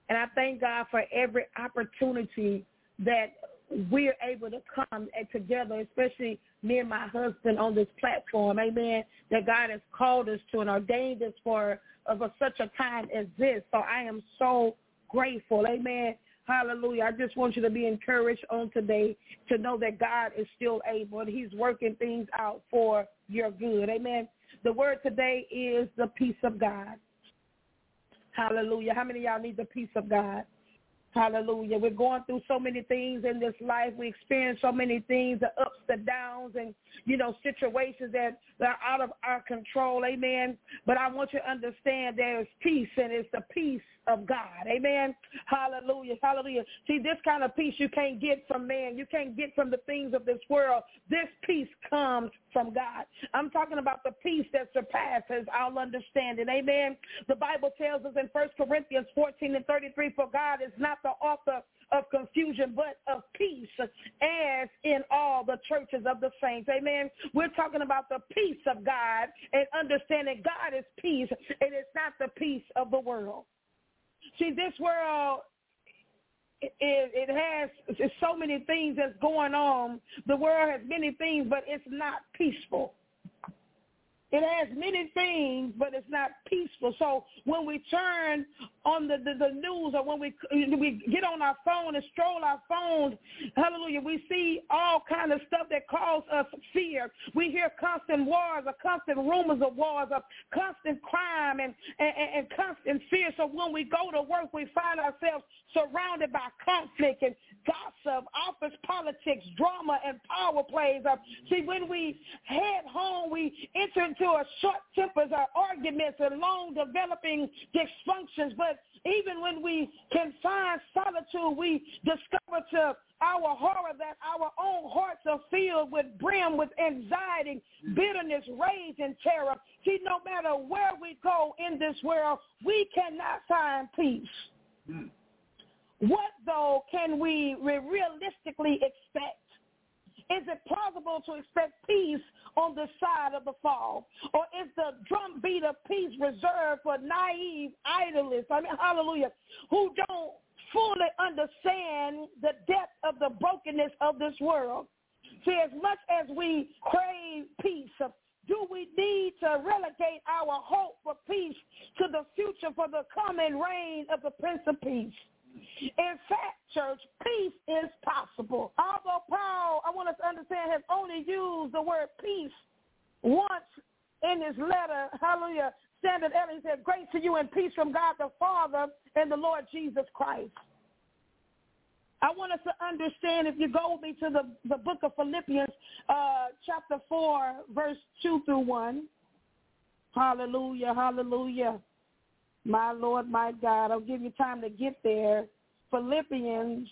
Speaker 3: And I thank God for every opportunity that we're able to come together, especially me and my husband on this platform, amen, that God has called us to and ordained us for, uh, for such a time as this. So I am so grateful, amen. Hallelujah. I just want you to be encouraged on today to know that God is still able and he's working things out for your good, amen. The word today is the peace of God. Hallelujah. How many of y'all need the peace of God? Hallelujah. We're going through so many things in this life. We experience so many things, the ups, the downs, and, you know, situations that, that are out of our control. Amen. But I want you to understand there is peace, and it's the peace of God. Amen. Hallelujah. Hallelujah. See, this kind of peace you can't get from man. You can't get from the things of this world. This peace comes from God. I'm talking about the peace that surpasses our understanding. Amen. The Bible tells us in First Corinthians fourteen and thirty-three, for God is not the author of confusion, but of peace, as in all the churches of the saints. Amen. We're talking about the peace of God and understanding God is peace, and it's not the peace of the world. See, this world, it, it has it's so many things that's going on. The world has many things, but it's not peaceful. It has many things, but it's not peaceful. So when we turn on the, the, the news, or when we we get on our phone and stroll our phones, hallelujah, we see all kind of stuff that causes us fear. We hear constant wars, or constant rumors of wars, or constant crime and, and, and constant fear. So when we go to work, we find ourselves surrounded by conflict and gossip, office politics, drama, and power plays. Uh, see, when we head home, we enter into a short tempers, our arguments, and long-developing dysfunctions. But even when we can find solitude, we discover to our horror that our own hearts are filled with brim with anxiety, bitterness, rage, and terror. See, no matter where we go in this world, we cannot find peace. Mm. What, though, can we realistically expect? Is it plausible to expect peace on the side of the fall? Or is the drumbeat of peace reserved for naive idolists, I mean, hallelujah, who don't fully understand the depth of the brokenness of this world? See, as much as we crave peace, do we need to relegate our hope for peace to the future for the coming reign of the Prince of Peace? In fact, church, peace is possible. Although Paul, I want us to understand, has only used the word peace once in his letter, hallelujah, Standard Ellen, he said, grace to you and peace from God the Father and the Lord Jesus Christ. I want us to understand, if you go with me to the, the book of Philippians, uh, chapter four, verse two through one. Hallelujah, hallelujah. My Lord, my God, I'll give you time to get there. Philippians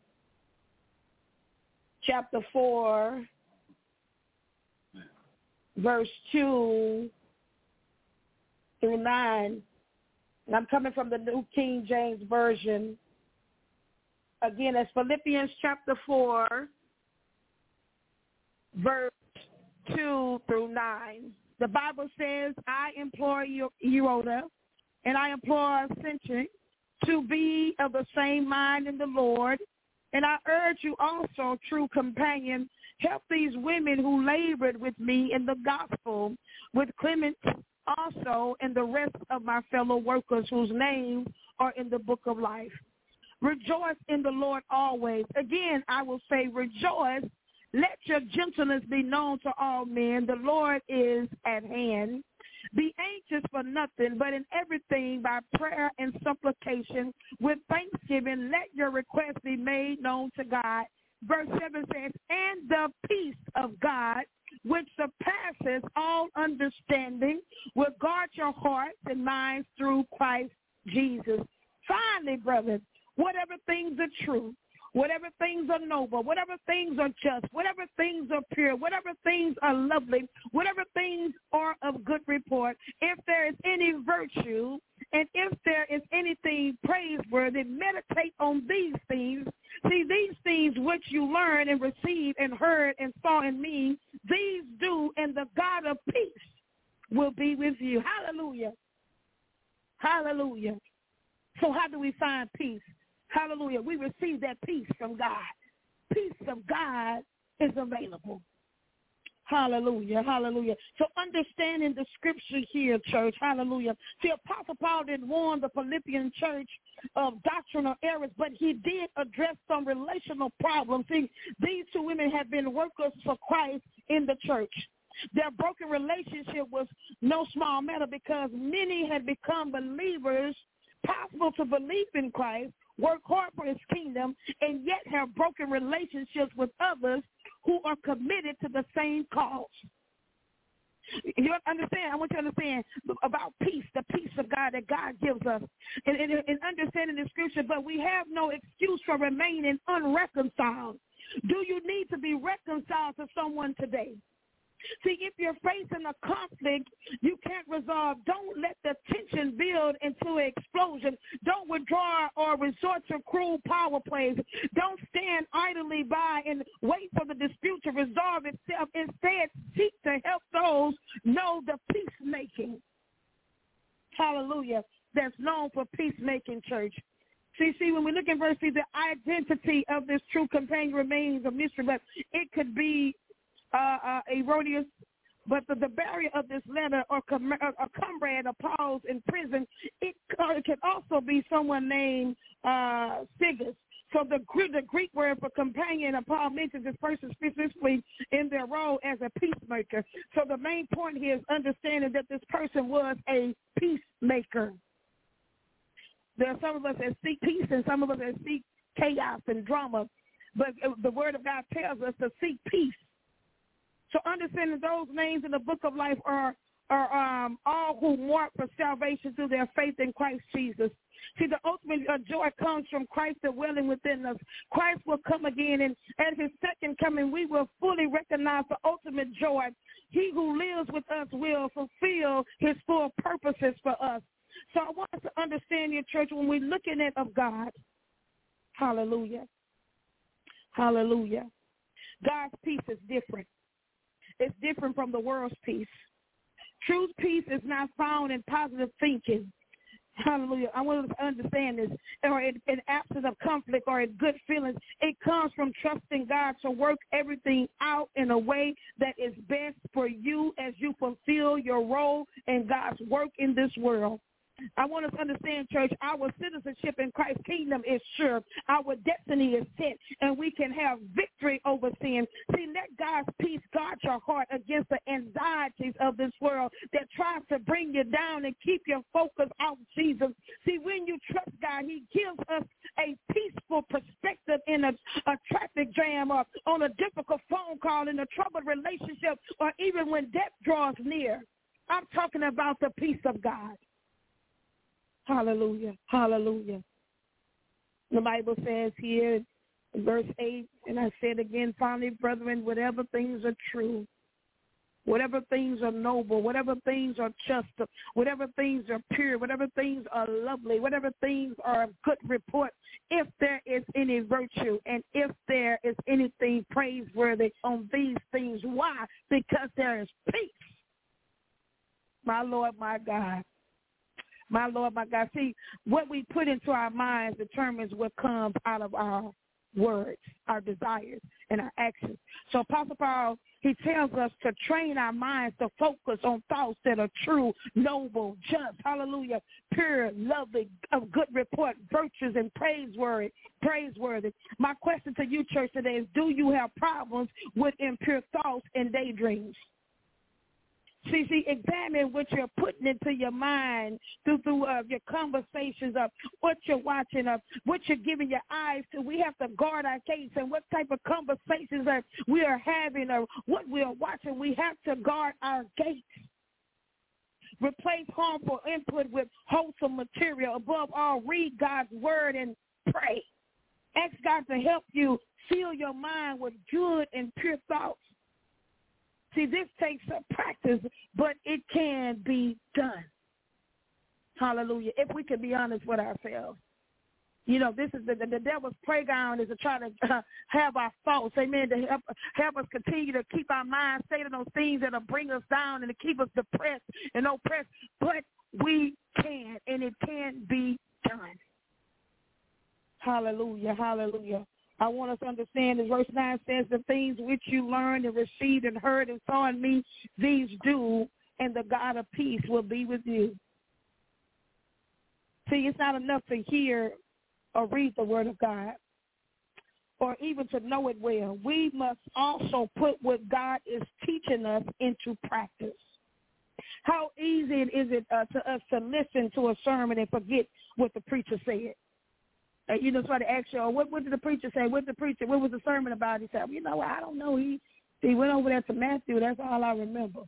Speaker 3: chapter four, verse two through nine. And I'm coming from the New King James Version. Again, it's Philippians chapter four, verse two through nine. The Bible says, I implore you, Euodia, and I implore Syntyche to be of the same mind in the Lord. And I urge you also, true companion, help these women who labored with me in the gospel, with Clement also and the rest of my fellow workers whose names are in the book of life. Rejoice in the Lord always. Again, I will say rejoice. Let your gentleness be known to all men. The Lord is at hand. Be anxious for nothing, but in everything by prayer and supplication with thanksgiving, let your requests be made known to God. Verse seven says, and the peace of God, which surpasses all understanding, will guard your hearts and minds through Christ Jesus. Finally, brothers, whatever things are true, whatever things are noble, whatever things are just, whatever things are pure, whatever things are lovely, whatever things are of good report, if there is any virtue, and if there is anything praiseworthy, meditate on these things. See, these things which you learned and received and heard and saw in me, these do, and the God of peace will be with you. Hallelujah. Hallelujah. So how do we find peace? Hallelujah. We receive that peace from God. Peace of God is available. Hallelujah, hallelujah. So understanding the scripture here, church, hallelujah. See, Apostle Paul didn't warn the Philippian church of doctrinal errors, but he did address some relational problems. See, these two women had been workers for Christ in the church. Their broken relationship was no small matter because many had become believers, possible to believe in Christ, work hard for his kingdom, and yet have broken relationships with others who are committed to the same cause. You understand? I want you to understand about peace, the peace of God that God gives us, and, and, and understanding the scripture, but we have no excuse for remaining unreconciled. Do you need to be reconciled to someone today? See, if you're facing a conflict you can't resolve, don't let the tension build into an explosion. Don't withdraw or resort to cruel power plays. Don't stand idly by and wait for the dispute to resolve itself. Instead, seek to help those know the peacemaking. Hallelujah. That's known for peacemaking, church. See, see, when we look at verse three, the identity of this true companion remains a mystery, but it could be Uh, uh, erroneous, but the, the barrier of this letter or com- a comrade of Paul's in prison, it, uh, it can also be someone named uh, Sigus. So the, the Greek word for companion of Paul mentions this person specifically in their role as a peacemaker. So the main point here is understanding that this person was a peacemaker. There are some of us that seek peace and some of us that seek chaos and drama, but the word of God tells us to seek peace. So understanding those names in the book of life are are um, all who mark for salvation through their faith in Christ Jesus. See, the ultimate uh, joy comes from Christ dwelling within us. Christ will come again, and at his second coming, we will fully recognize the ultimate joy. He who lives with us will fulfill his full purposes for us. So I want us to understand, your church, when we're looking at of God, hallelujah, hallelujah, God's peace is different. It's different from the world's peace. True peace is not found in positive thinking. Hallelujah. I want us to understand this. Or in, in absence of conflict or in good feelings. It comes from trusting God to work everything out in a way that is best for you as you fulfill your role in God's work in this world. I want us to understand, church, our citizenship in Christ's kingdom is sure. Our destiny is set, and we can have victory over sin. See, let God's peace guard your heart against the anxieties of this world that tries to bring you down and keep your focus off Jesus. See, when you trust God, he gives us a peaceful perspective in a, a traffic jam or on a difficult phone call, in a troubled relationship, or even when death draws near. I'm talking about the peace of God. Hallelujah, hallelujah. The Bible says here in verse eight, and I said again, finally, brethren, whatever things are true, whatever things are noble, whatever things are just, whatever things are pure, whatever things are lovely, whatever things are of good report, if there is any virtue and if there is anything praiseworthy on these things. Why? Because there is peace. My Lord, my God. My Lord, my God. See, what we put into our minds determines what comes out of our words, our desires, and our actions. So Apostle Paul, he tells us to train our minds to focus on thoughts that are true, noble, just, hallelujah, pure, lovely, of good report, virtues, and praiseworthy. praiseworthy. My question to you, church, today is, do you have problems with impure thoughts and daydreams? See, see, examine what you're putting into your mind through, through uh, your conversations, of what you're watching, of what you're giving your eyes to. We have to guard our gates, and what type of conversations that we are having or what we are watching. We have to guard our gates. Replace harmful input with wholesome material. Above all, read God's word and pray. Ask God to help you fill your mind with good and pure thoughts. See, this takes some practice, but it can be done. Hallelujah. If we can be honest with ourselves. You know, this is the, the, the devil's playground is to try to uh, have our thoughts, amen, to help, help us continue to keep our minds stayed on those things that will bring us down and to keep us depressed and oppressed. But we can, and it can be done. Hallelujah, hallelujah. I want us to understand as verse nine says, the things which you learned and received and heard and saw in me, these do, and the God of peace will be with you. See, it's not enough to hear or read the word of God or even to know it well. We must also put what God is teaching us into practice. How easy is it uh, to us to listen to a sermon and forget what the preacher said? Uh, you know, try to ask you, oh, what, what did the preacher say? What did the preacher, what was the sermon about? He said, you know, I don't know. He he went over there to Matthew. That's all I remember.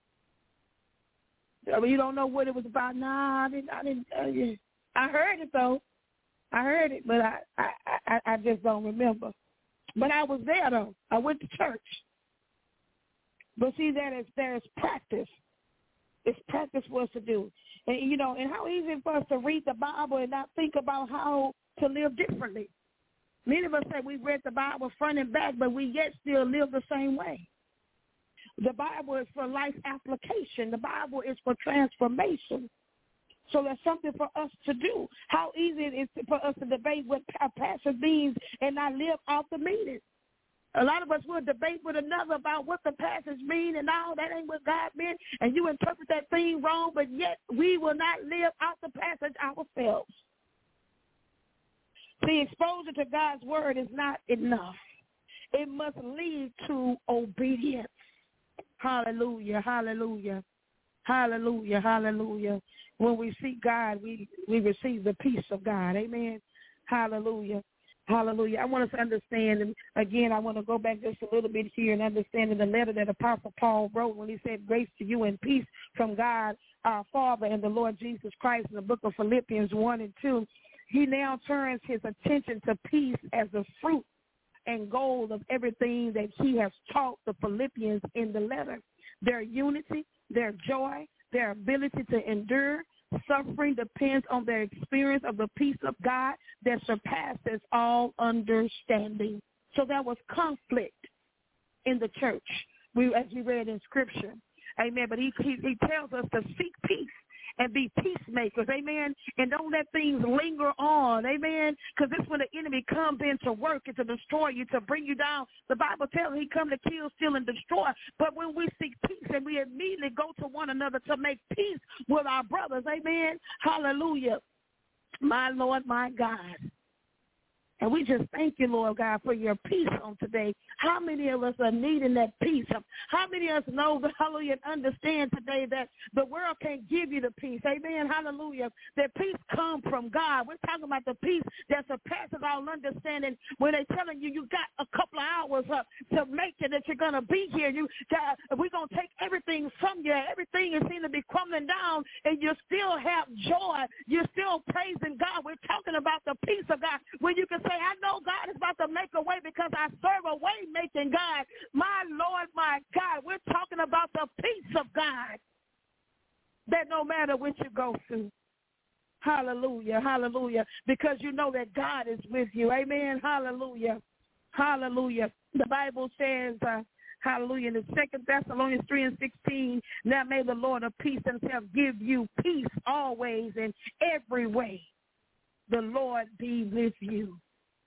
Speaker 3: I mean, you don't know what it was about. Nah, I didn't. I didn't. Uh, I heard it though. I heard it, but I, I, I, I just don't remember. But I was there though. I went to church. But see, that is there is practice. It's practice for us to do, and you know, and how easy for us to read the Bible and not think about how to live differently. Many of us say we read the Bible front and back, but we yet still live the same way. The Bible is for life application. The Bible is for transformation. So that's something for us to do. How easy it is for us to debate what a passage means and not live out the meaning. A lot of us will debate with another about what the passage means and all that ain't what God meant, and you interpret that thing wrong, but yet we will not live out the passage ourselves. See, exposure to God's word is not enough. It must lead to obedience. Hallelujah, hallelujah, hallelujah, hallelujah. When we seek God, we, we receive the peace of God. Amen. Hallelujah. Hallelujah. I want us to understand, and again, I want to go back just a little bit here and understand the letter that Apostle Paul wrote when he said, grace to you and peace from God, our Father, and the Lord Jesus Christ, in the book of Philippians one and two. He now turns his attention to peace as the fruit and goal of everything that he has taught the Philippians in the letter. Their unity, their joy, their ability to endure suffering depends on their experience of the peace of God that surpasses all understanding. So there was conflict in the church, we, as we read in Scripture. Amen. But he, he, he tells us to seek peace and be peacemakers, amen, and don't let things linger on, amen, because this is when the enemy comes in to work and to destroy you, to bring you down. The Bible tells he come to kill, steal, and destroy, but when we seek peace and we immediately go to one another to make peace with our brothers, amen, hallelujah, my Lord, my God. And we just thank you, Lord God, for your peace on today. How many of us are needing that peace? How many of us know, hallelujah, and understand today that the world can't give you the peace? Amen, hallelujah. That peace comes from God. We're talking about the peace that surpasses all understanding. When they're telling you you got a couple of hours uh, to make it, that you're going to be here. You, uh, we're going to take everything from you. Everything is seen to be crumbling down, and you still have joy. You're still praising God. We're talking about the peace of God. When you can say, I know God is about to make a way because I serve a way-making God. My Lord, my God, we're talking about the peace of God that no matter what you go through, hallelujah, hallelujah, because you know that God is with you. Amen, hallelujah, hallelujah. The Bible says, uh, hallelujah, in the Second Thessalonians three and sixteen, now may the Lord of peace himself give you peace always in every way. The Lord be with you.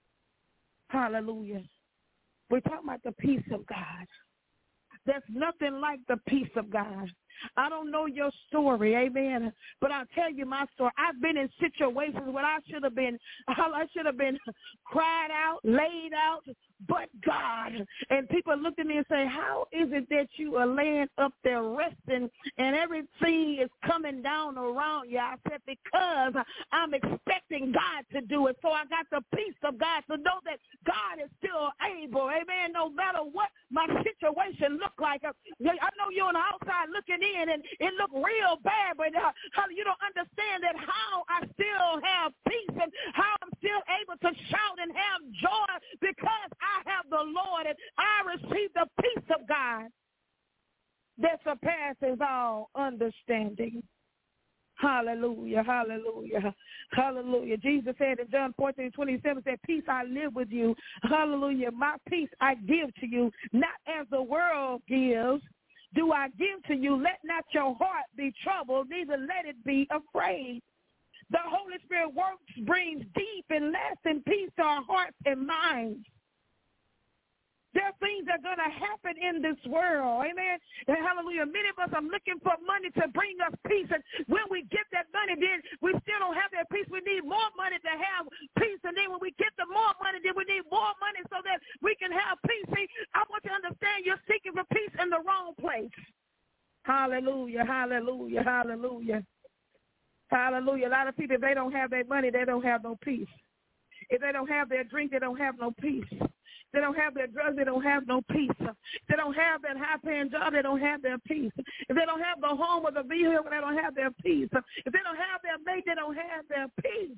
Speaker 3: Hallelujah. We're talking about the peace of God. There's nothing like the peace of God. I don't know your story, amen, but I'll tell you my story. I've been in situations where I should have been, I should have been cried out, laid out, but God. And people look at me and say, how is it that you are laying up there resting and everything is coming down around you? I said, because I'm expecting God to do it. So I got the peace of God to know that God is still able, amen, no matter what my situation look like. I know you're on the outside looking in and it look real bad, but uh, how you don't understand that how I still have peace and how I'm still able to shout and have joy because I have the Lord and I receive the peace of God that surpasses all understanding. Hallelujah, hallelujah, hallelujah. Jesus said in John fourteen twenty-seven, said, peace I live with you. Hallelujah, my peace I give to you, not as the world gives, do I give to you. Let not your heart be troubled, neither let it be afraid. The Holy Spirit works, brings deep and lasting peace to our hearts and minds. There are things that are going to happen in this world. Amen. And hallelujah. Many of us are looking for money to bring us peace. And when we get that money, then we still don't have that peace. We need more money to have peace. And then when we get the more money, then we need more money so that we can have peace. See, I want you to understand you're seeking for peace in the wrong place. Hallelujah. Hallelujah. Hallelujah. Hallelujah. A lot of people, if they don't have their money, they don't have no peace. If they don't have their drink, they don't have no peace. They don't have their drugs, they don't have no peace. If they don't have that high-paying job, they don't have their peace. If they don't have the home or the vehicle, they don't have their peace. If they don't have their mate, they don't have their peace.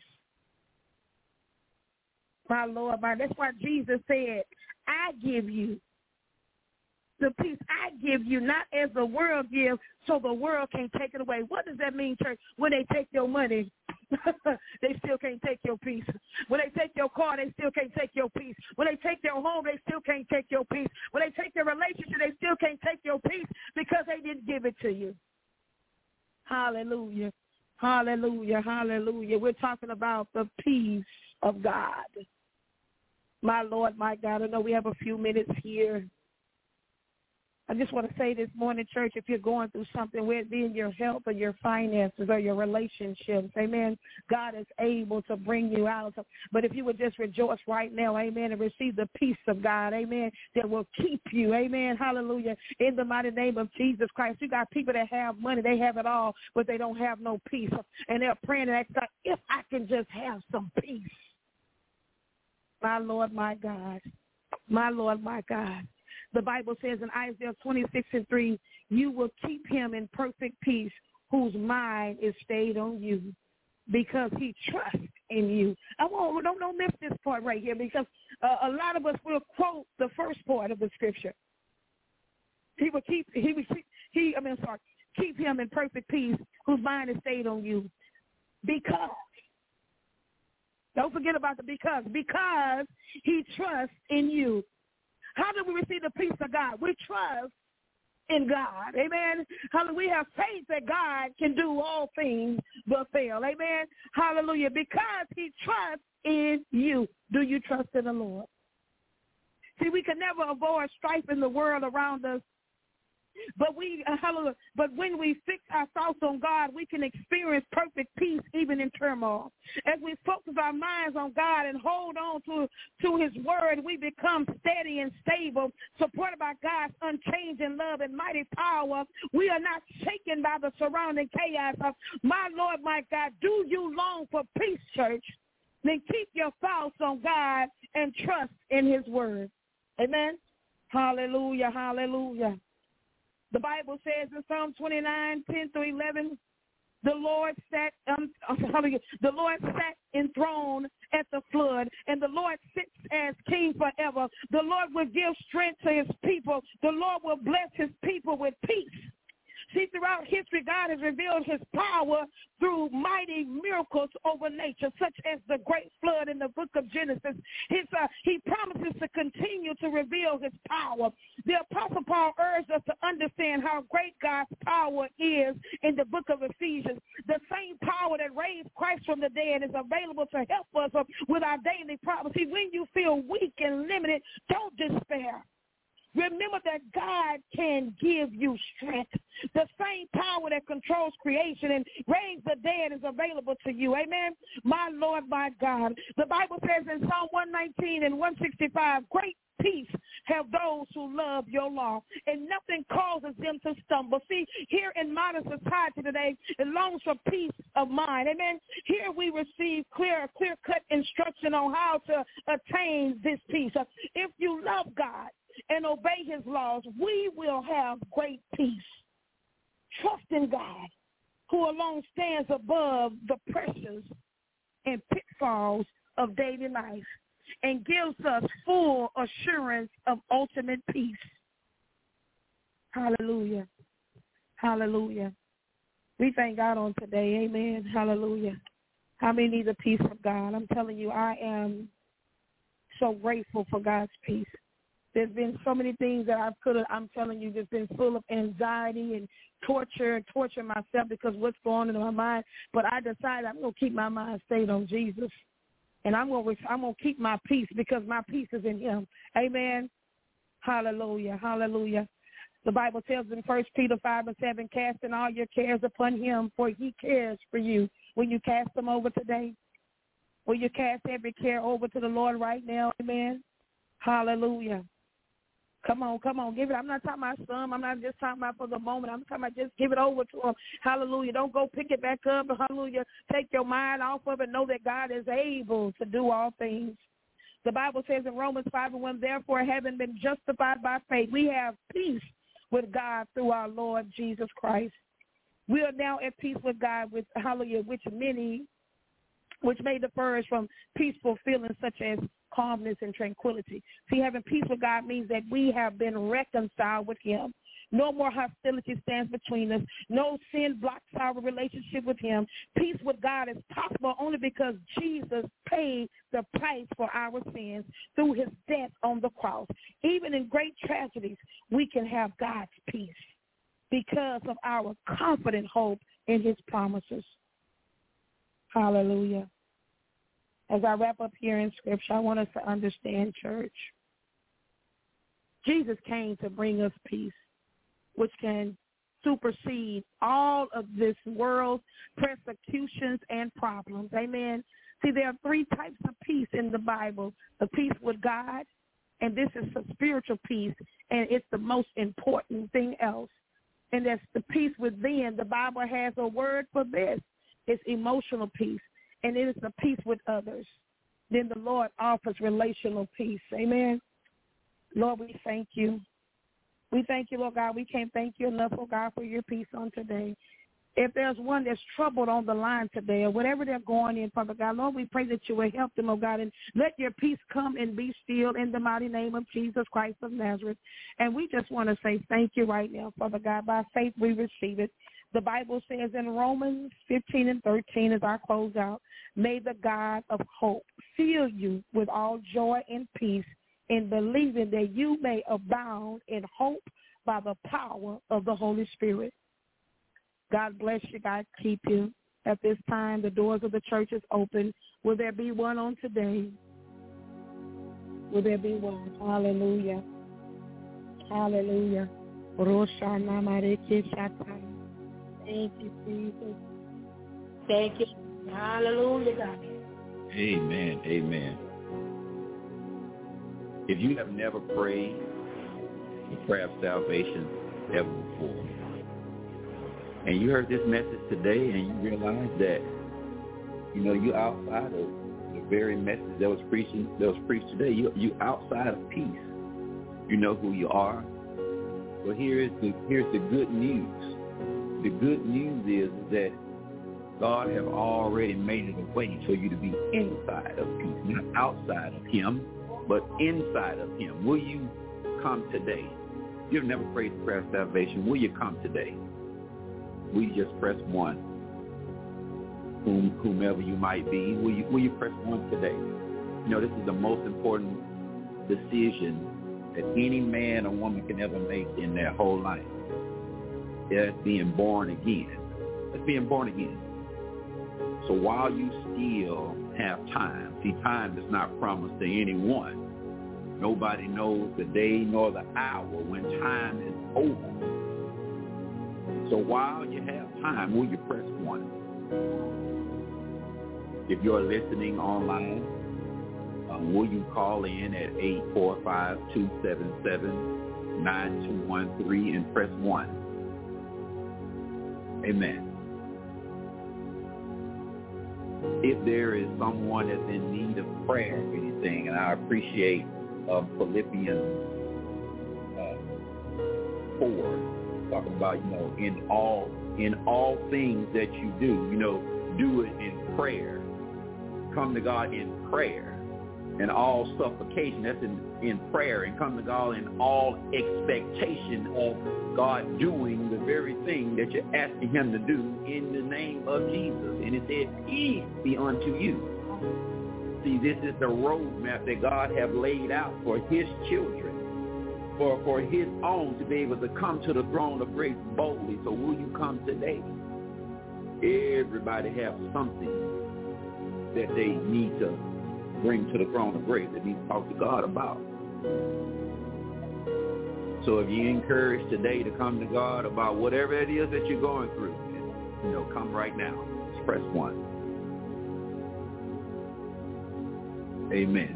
Speaker 3: My Lord, my, that's why Jesus said, I give you the peace I give you, not as the world gives, so the world can't take it away. What does that mean, church? When they take your money, they still can't take your peace. When they take your car, they still can't take your peace. When they take their home, they still can't take your peace. When they take their relationship, they still can't take your peace because they didn't give it to you. Hallelujah. Hallelujah. Hallelujah. We're talking about the peace of God. My Lord, my God, I know we have a few minutes here. I just want to say this morning, church, if you're going through something, whether it be in your health or your finances or your relationships, amen, God is able to bring you out. But if you would just rejoice right now, amen, and receive the peace of God, amen, that will keep you, amen, hallelujah, in the mighty name of Jesus Christ. You got people that have money, they have it all, but they don't have no peace. And they're praying and asking, if I can just have some peace. My Lord, my God, my Lord, my God. The Bible says in Isaiah twenty-six and three, you will keep him in perfect peace whose mind is stayed on you because he trusts in you. I won't, don't, don't miss this part right here because uh, a lot of us will quote the first part of the scripture. He will keep, he will keep, he, I mean, sorry, keep him in perfect peace whose mind is stayed on you because. Don't forget about the because. Because he trusts in you. How do we receive the peace of God? We trust in God. Amen. Hallelujah. We have faith that God can do all things but fail. Amen. Hallelujah. Because he trusts in you. Do you trust in the Lord? See, we can never avoid strife in the world around us. But we, uh, hallelujah, but when we fix our thoughts on God, we can experience perfect peace even in turmoil. As we focus our minds on God and hold on to, to his word, we become steady and stable, supported by God's unchanging love and mighty power. We are not shaken by the surrounding chaos of, my Lord, my God, do you long for peace, church? Then keep your thoughts on God and trust in his word. Amen? Hallelujah, hallelujah. The Bible says in Psalm twenty-nine, ten through eleven, the Lord sat, um, the Lord sat enthroned at the flood, and the Lord sits as king forever. The Lord will give strength to his people. The Lord will bless his people with peace. See, throughout history, God has revealed his power through mighty miracles over nature, such as the great flood in the book of Genesis. His, uh, he promises to continue to reveal his power. The Apostle Paul urged us to understand how great God's power is in the book of Ephesians. The same power that raised Christ from the dead is available to help us with our daily problems. See, when you feel weak and limited, don't despair. Remember that God can give you strength. The same power that controls creation and raised the dead is available to you. Amen. My Lord, my God. The Bible says in Psalm one nineteen and one sixty-five, great peace have those who love your law, and nothing causes them to stumble. See, here in modern society today, it longs for peace of mind. Amen. Here we receive clear, clear-cut instruction on how to attain this peace. If you love God and obey his laws, we will have great peace. Trust in God, who alone stands above the pressures and pitfalls of daily life and gives us full assurance of ultimate peace. Hallelujah. Hallelujah. We thank God on today. Amen. Hallelujah. How many need the peace of God? I'm telling you, I am so grateful for God's peace. There's been so many things that I could have, I'm telling you, just been full of anxiety and torture, torture myself because what's going on in my mind. But I decided I'm going to keep my mind stayed on Jesus. And I'm going to I'm going to keep my peace because my peace is in him. Amen. Hallelujah. Hallelujah. The Bible tells in First Peter five and seven, casting all your cares upon him, for he cares for you. Will you cast them over today? Will you cast every care over to the Lord right now? Amen. Hallelujah. Come on, come on, give it. I'm not talking about some. I'm not just talking about for the moment. I'm talking about just give it over to him. Hallelujah. Don't go pick it back up. Hallelujah. Take your mind off of it. Know that God is able to do all things. The Bible says in Romans five and one, therefore, having been justified by faith, we have peace with God through our Lord Jesus Christ. We are now at peace with God, with hallelujah, which many, which may differ from peaceful feelings such as calmness and tranquility. See, having peace with God means that we have been reconciled with him. No more hostility stands between us. No sin blocks our relationship with him. Peace with God is possible only because Jesus paid the price for our sins through his death on the cross. Even in great tragedies, we can have God's peace because of our confident hope in his promises. Hallelujah. As I wrap up here in Scripture, I want us to understand, church, Jesus came to bring us peace, which can supersede all of this world's persecutions and problems. Amen. See, there are three types of peace in the Bible. The peace with God, and this is a spiritual peace, and it's the most important thing else. And that's the peace within. The Bible has a word for this. It's emotional peace, and it is the peace with others. Then the Lord offers relational peace. Amen. Lord, we thank you. We thank you, Lord God. We can't thank you enough, oh God, for your peace on today. If there's one that's troubled on the line today or whatever they're going in, Father God, Lord, we pray that you will help them, oh God, and let your peace come and be still in the mighty name of Jesus Christ of Nazareth. And we just want to say thank you right now, Father God. By faith, we receive it. The Bible says in Romans fifteen and thirteen as I close out, may the God of hope fill you with all joy and peace in believing that you may abound in hope by the power of the Holy Spirit. God bless you. God keep you. At this time, the doors of the church is open. Will there be one on today? Will there be one? Hallelujah. Hallelujah. Thank you, Jesus. Thank you. Hallelujah, God.
Speaker 5: Amen. Amen. If you have never prayed the prayer of salvation ever before, and you heard this message today and you realize that, you know, you're outside of the very message that was preaching that was preached today, you you outside of peace. You know who you are. Well, here is the here's the good news. The good news is that God have already made it a way for you to be inside of peace, not outside of him, but inside of him. Will you come today? You've never prayed the prayer of salvation. Will you come today? Will you just press one? Whom, whomever you might be, will you, will you press one today? You know, this is the most important decision that any man or woman can ever make in their whole life. That's being born again. That's being born again. So while you still have time, see, time is not promised to anyone. Nobody knows the day nor the hour when time is over. So while you have time, will you press one? If you're listening online, um, will you call in at eight four five, two seven seven, nine two one three and press one? Amen. If there is someone that's in need of prayer or anything, and I appreciate uh, Philippians uh, four, talking about, you know, in all in all things that you do, you know, do it in prayer. Come to God in prayer. And all supplication, that's in, in prayer, and come to God in all expectation of God doing the very thing that you're asking him to do in the name of Jesus. And it said, peace be unto you. See, this is the roadmap that God have laid out for his children. for, for his own to be able to come to the throne of grace boldly. So will you come today? Everybody have something that they need to bring to the throne of grace, that they need to talk to God about. So if you're encouraged today to come to God about whatever it is that you're going through, you know, come right now. Just press one. Amen.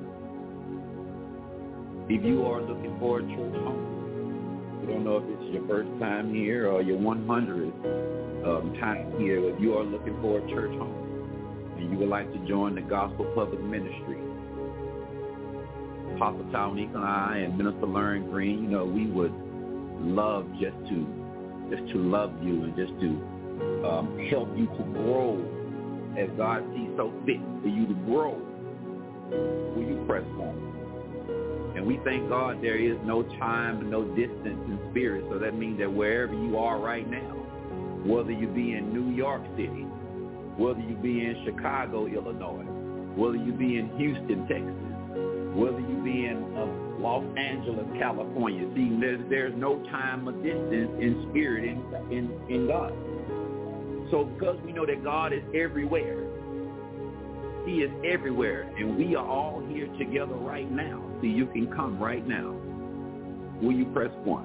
Speaker 5: If you are looking for a church home, we don't know if it's your first time here or your one hundredth um, time here. If you are looking for a church home and you would like to join the Gospel Public Ministry, Apostle Townique and I and Minister Lauren Green, you know, we would love just to just to love you and just to um, help you to grow as God sees so fit for you to grow. Will you press on? And we thank God there is no time and no distance in spirit. So that means that wherever you are right now, whether you be in New York City, whether you be in Chicago, Illinois, whether you be in Houston, Texas, whether you be in uh, Los Angeles, California, see, there's, there's no time or distance in spirit in, in, in God. So because we know that God is everywhere, he is everywhere, and we are all here together right now. So you can come right now. Will you press one?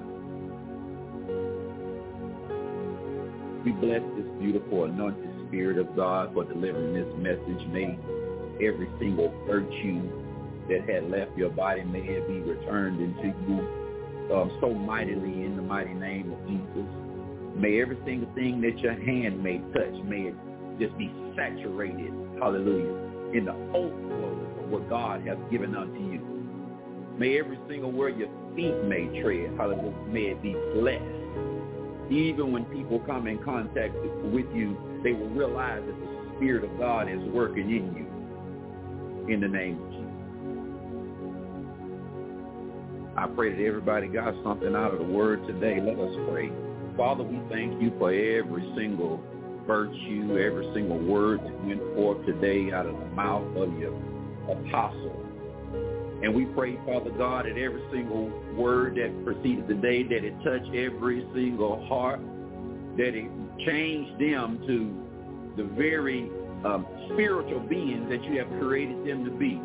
Speaker 5: We bless this beautiful anointed Spirit of God for delivering this message. May every single virtue that had left your body, may it be returned into you um, so mightily in the mighty name of Jesus. May every single thing that your hand may touch, may it just be saturated, hallelujah, in the overflow of what God has given unto you. May every single word your feet may tread, hallelujah, may it be blessed. Even when people come in contact with you, they will realize that the Spirit of God is working in you. In the name of Jesus. I pray that everybody got something out of the word today. Let us pray. Father, we thank you for every single virtue, every single word that went forth today out of the mouth of your apostle. And we pray, Father God, that every single word that proceeded today, that it touched every single heart, that it changed them to the very um, spiritual beings that you have created them to be.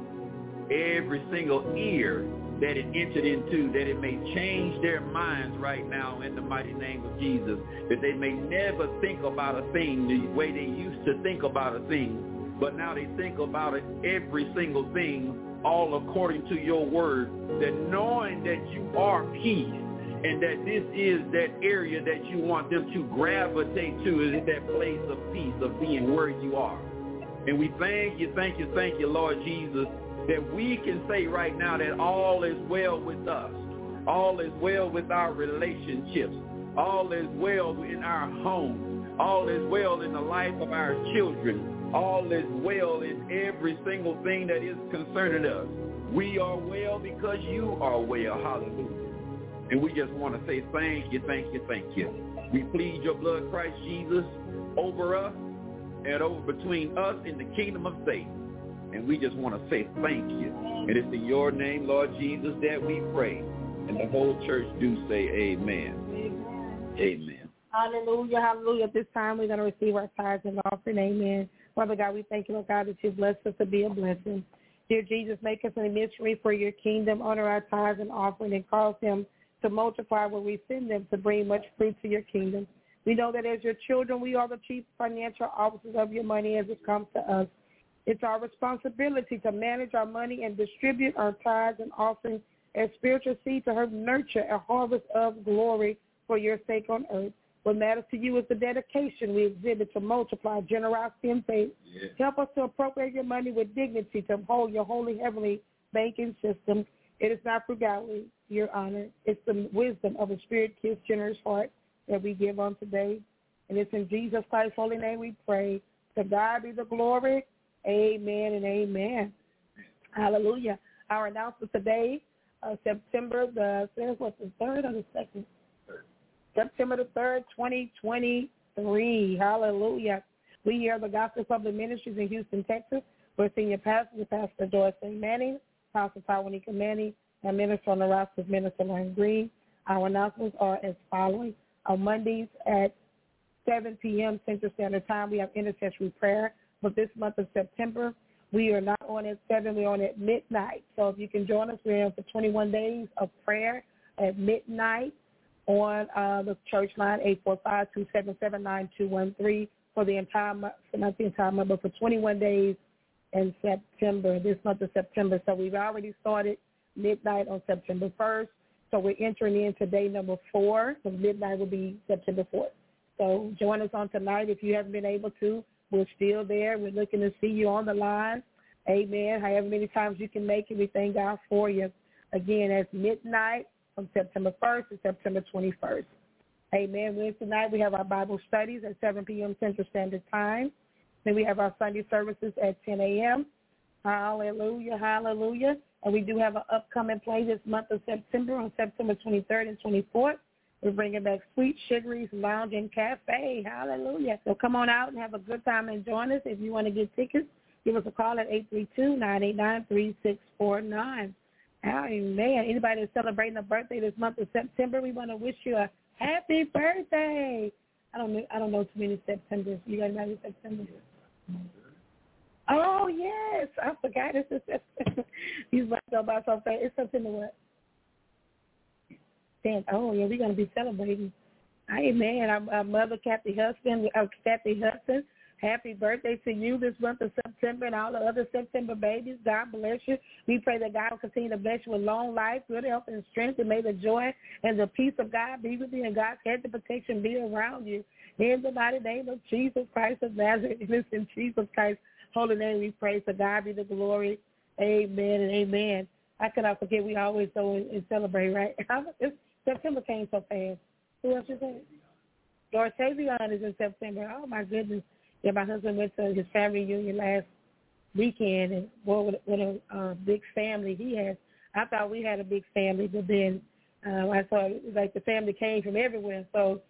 Speaker 5: Every single ear that it entered into, that it may change their minds right now in the mighty name of Jesus, that they may never think about a thing the way they used to think about a thing, but now they think about it, every single thing, all according to your word, that knowing that you are peace and that this is that area that you want them to gravitate to, is that place of peace, of being where you are. And we thank you, thank you, thank you, Lord Jesus, that we can say right now that all is well with us. All is well with our relationships. All is well in our homes. All is well in the life of our children. All is well in every single thing that is concerning us. We are well because you are well. Hallelujah. And we just want to say thank you, thank you, thank you. We plead your blood, Christ Jesus, over us and over between us and the kingdom of Satan. And we just want to say thank you. And it's in your name, Lord Jesus, that we pray. And the whole church do say amen. Amen. Amen.
Speaker 3: Hallelujah, hallelujah. At this time, we're going to receive our tithes and offering. Amen. Father God, we thank you, Lord God, that you blessed us to be a blessing. Dear Jesus, make us a missionary for your kingdom. Honor our tithes and offering and cause them to multiply when we send them to bring much fruit to your kingdom. We know that as your children, we are the chief financial officers of your money as it comes to us. It's our responsibility to manage our money and distribute our tithes and offerings as spiritual seed to help nurture a harvest of glory for your sake on earth. What matters to you is the dedication we exhibit to multiply generosity and faith. Yeah. Help us to appropriate your money with dignity to uphold your holy heavenly banking system. It is not frugality, your honor. It's the wisdom of a spirit-kissed, generous heart that we give on today. And it's in Jesus Christ's holy name we pray. To God be the glory. Amen and amen. Hallelujah. Our announcement today, uh, September the, what's the third or the second? Third. September the third, twenty twenty-three. Hallelujah. We are the Gospel Public Ministries in Houston, Texas. We're senior pastors, Pastor Doris A. Manning, Pastor Townique Manning, and Minister on the roster is Minister Lauren Green. Our announcements are as following. On Mondays at seven p.m. Central Standard Time, we have intercessory prayer. For this month of September, we are not on at seven, we're on at midnight. So if you can join us, we're on for twenty-one days of prayer at midnight on uh, the church line, eight four five, two seven seven, nine two one three, for the entire month, not the entire month, but for twenty-one days in September, this month of September. So we've already started midnight on September first. So we're entering into day number four. So midnight will be September fourth. So join us on tonight if you haven't been able to. We're still there. We're looking to see you on the line. Amen. However many times you can make it, we thank God for you. Again, that's midnight from September first to September twenty-first. Amen. Wednesday night we have our Bible studies at seven p.m. Central Standard Time. Then we have our Sunday services at ten a.m. Hallelujah, hallelujah. And we do have an upcoming play this month of September on September twenty-third and twenty-fourth. We're bringing back Sweet Sugary's Lounge and Cafe. Hallelujah. So come on out and have a good time and join us. If you want to get tickets, give us a call at eight three two, nine eight nine, three six four nine. Amen. Anybody that's celebrating a birthday this month of September, we want to wish you a happy birthday. I don't know, I don't know too many Septembers. You got anybody September? Oh, yes. I forgot. It's a September. He's about to go by something. It's something to what? Oh, yeah, we're going to be celebrating. Amen. Our, our mother, Kathy Hudson, uh, Kathy Hudson, happy birthday to you this month of September and all the other September babies. God bless you. We pray that God will continue to bless you with long life, good health, and strength, and may the joy and the peace of God be with you, and God's hedge of protection be around you. In the mighty name of Jesus Christ of Nazareth, listen, Jesus Christ's holy name we pray. To God be the glory. Amen and amen. I cannot forget we always go and, and celebrate, right? It's, September came so fast. Who else is that? Dortavion is in September. Oh, my goodness. Yeah, my husband went to his family reunion last weekend, and boy, what, what a uh, big family he has. I thought we had a big family, but then uh, I thought it was like the family came from everywhere. So,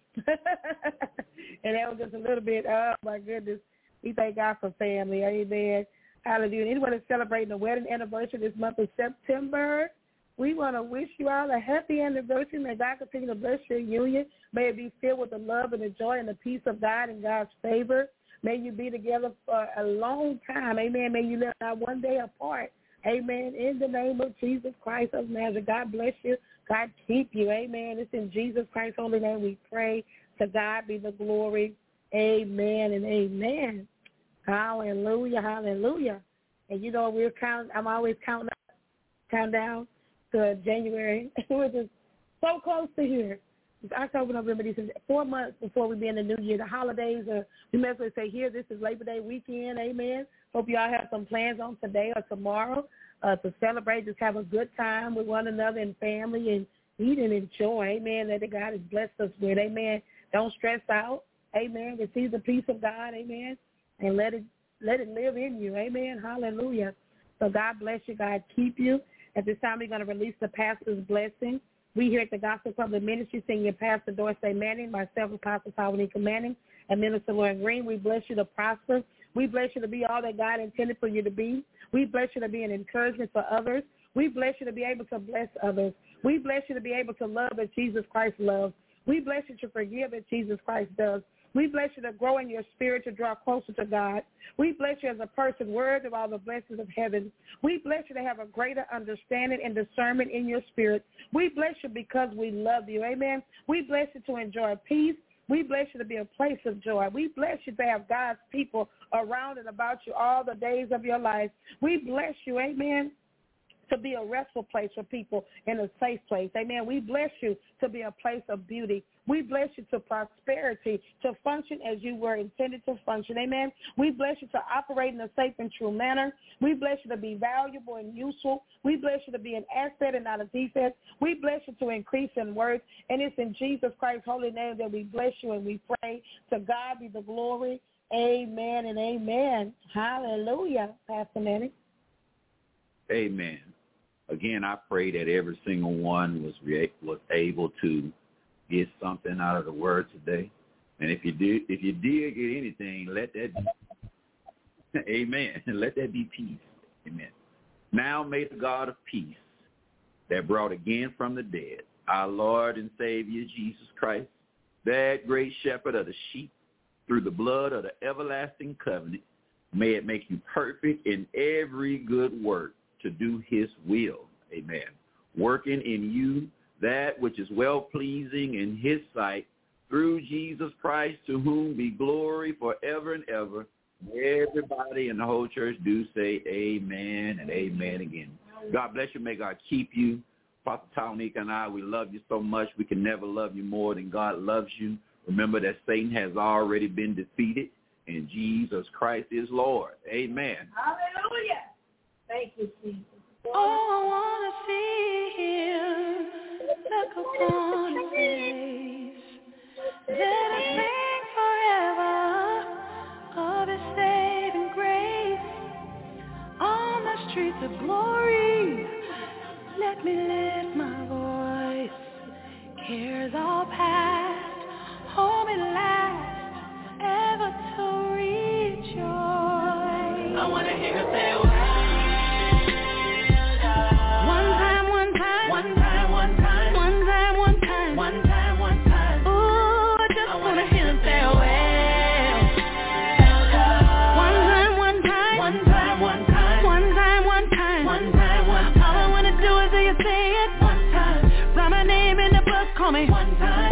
Speaker 3: and that was just a little bit, oh, my goodness. We thank God for family. Amen. Hallelujah. Anyone that's celebrating the wedding anniversary this month of September, we want to wish you all a happy anniversary. May God continue to bless your union. May it be filled with the love and the joy and the peace of God and God's favor. May you be together for a long time. Amen. May you live not one day apart. Amen. In the name of Jesus Christ of Nazareth, God bless you. God keep you. Amen. It's in Jesus Christ's holy name we pray. To God be the glory. Amen and amen. Hallelujah, hallelujah. And you know, we're counting, I'm always counting up, count down to January. We're just so close to here. It's October, November, December, four months before we be in the new year. The holidays are, we may as well say here, this is Labor Day weekend, amen. Hope y'all have some plans on today or tomorrow uh, to celebrate, just have a good time with one another and family and eat and enjoy, amen, that God has blessed us with, amen. Don't stress out, amen. Receive the peace of God, amen, and let it let it live in you, amen, hallelujah. So God bless you, God keep you. At this time, we're going to release the pastor's blessing. We here at the Gospel Public Ministry, Senior Pastor Dorsey Manning, myself, Apostle Tawanika Manning, and Minister Lauren Green. We bless you to prosper. We bless you to be all that God intended for you to be. We bless you to be an encouragement for others. We bless you to be able to bless others. We bless you to be able to love as Jesus Christ loves. We bless you to forgive as Jesus Christ does. We bless you to grow in your spirit to draw closer to God. We bless you as a person worthy of all the blessings of heaven. We bless you to have a greater understanding and discernment in your spirit. We bless you because we love you. Amen. We bless you to enjoy peace. We bless you to be a place of joy. We bless you to have God's people around and about you all the days of your life. We bless you, amen, to be a restful place for people in a safe place. Amen. We bless you to be a place of beauty. We bless you to prosperity, to function as you were intended to function. Amen. We bless you to operate in a safe and true manner. We bless you to be valuable and useful. We bless you to be an asset and not a defect. We bless you to increase in worth. And it's in Jesus Christ's holy name that we bless you and we pray. To God be the glory. Amen and amen. Hallelujah, Pastor Manning.
Speaker 5: Amen. Again, I pray that every single one was re- was able to get something out of the word today. And if you did, if you did get anything, let that be, amen. Let that be peace. Amen. Now may the God of peace, that brought again from the dead our Lord and Savior Jesus Christ, that great shepherd of the sheep, through the blood of the everlasting covenant, may it make you perfect in every good work to do his will. Amen. Working in you that which is well-pleasing in his sight, through Jesus Christ, to whom be glory forever and ever. Everybody in the whole church do say amen and amen again. God bless you. May God keep you. Pastor Townique and I, we love you so much. We can never love you more than God loves you. Remember that Satan has already been defeated, and Jesus Christ is Lord. Amen.
Speaker 3: Hallelujah. Thank you, Jesus.
Speaker 2: Oh, I want to see him look upon his face. Let us sing forever of his saving grace. On the streets of glory, let me lift my voice. Cares all past, hold me last, ever to rejoice. I want to hear her say, well, one time, one time, one time, one time, one time, one time, one time, one time. Ooh, I just want to hear her say, well, one time, one time, one time, one time, one time, one time, one time, one time. All I want to do is hear you say it one time. Write my name in the book, call me one time.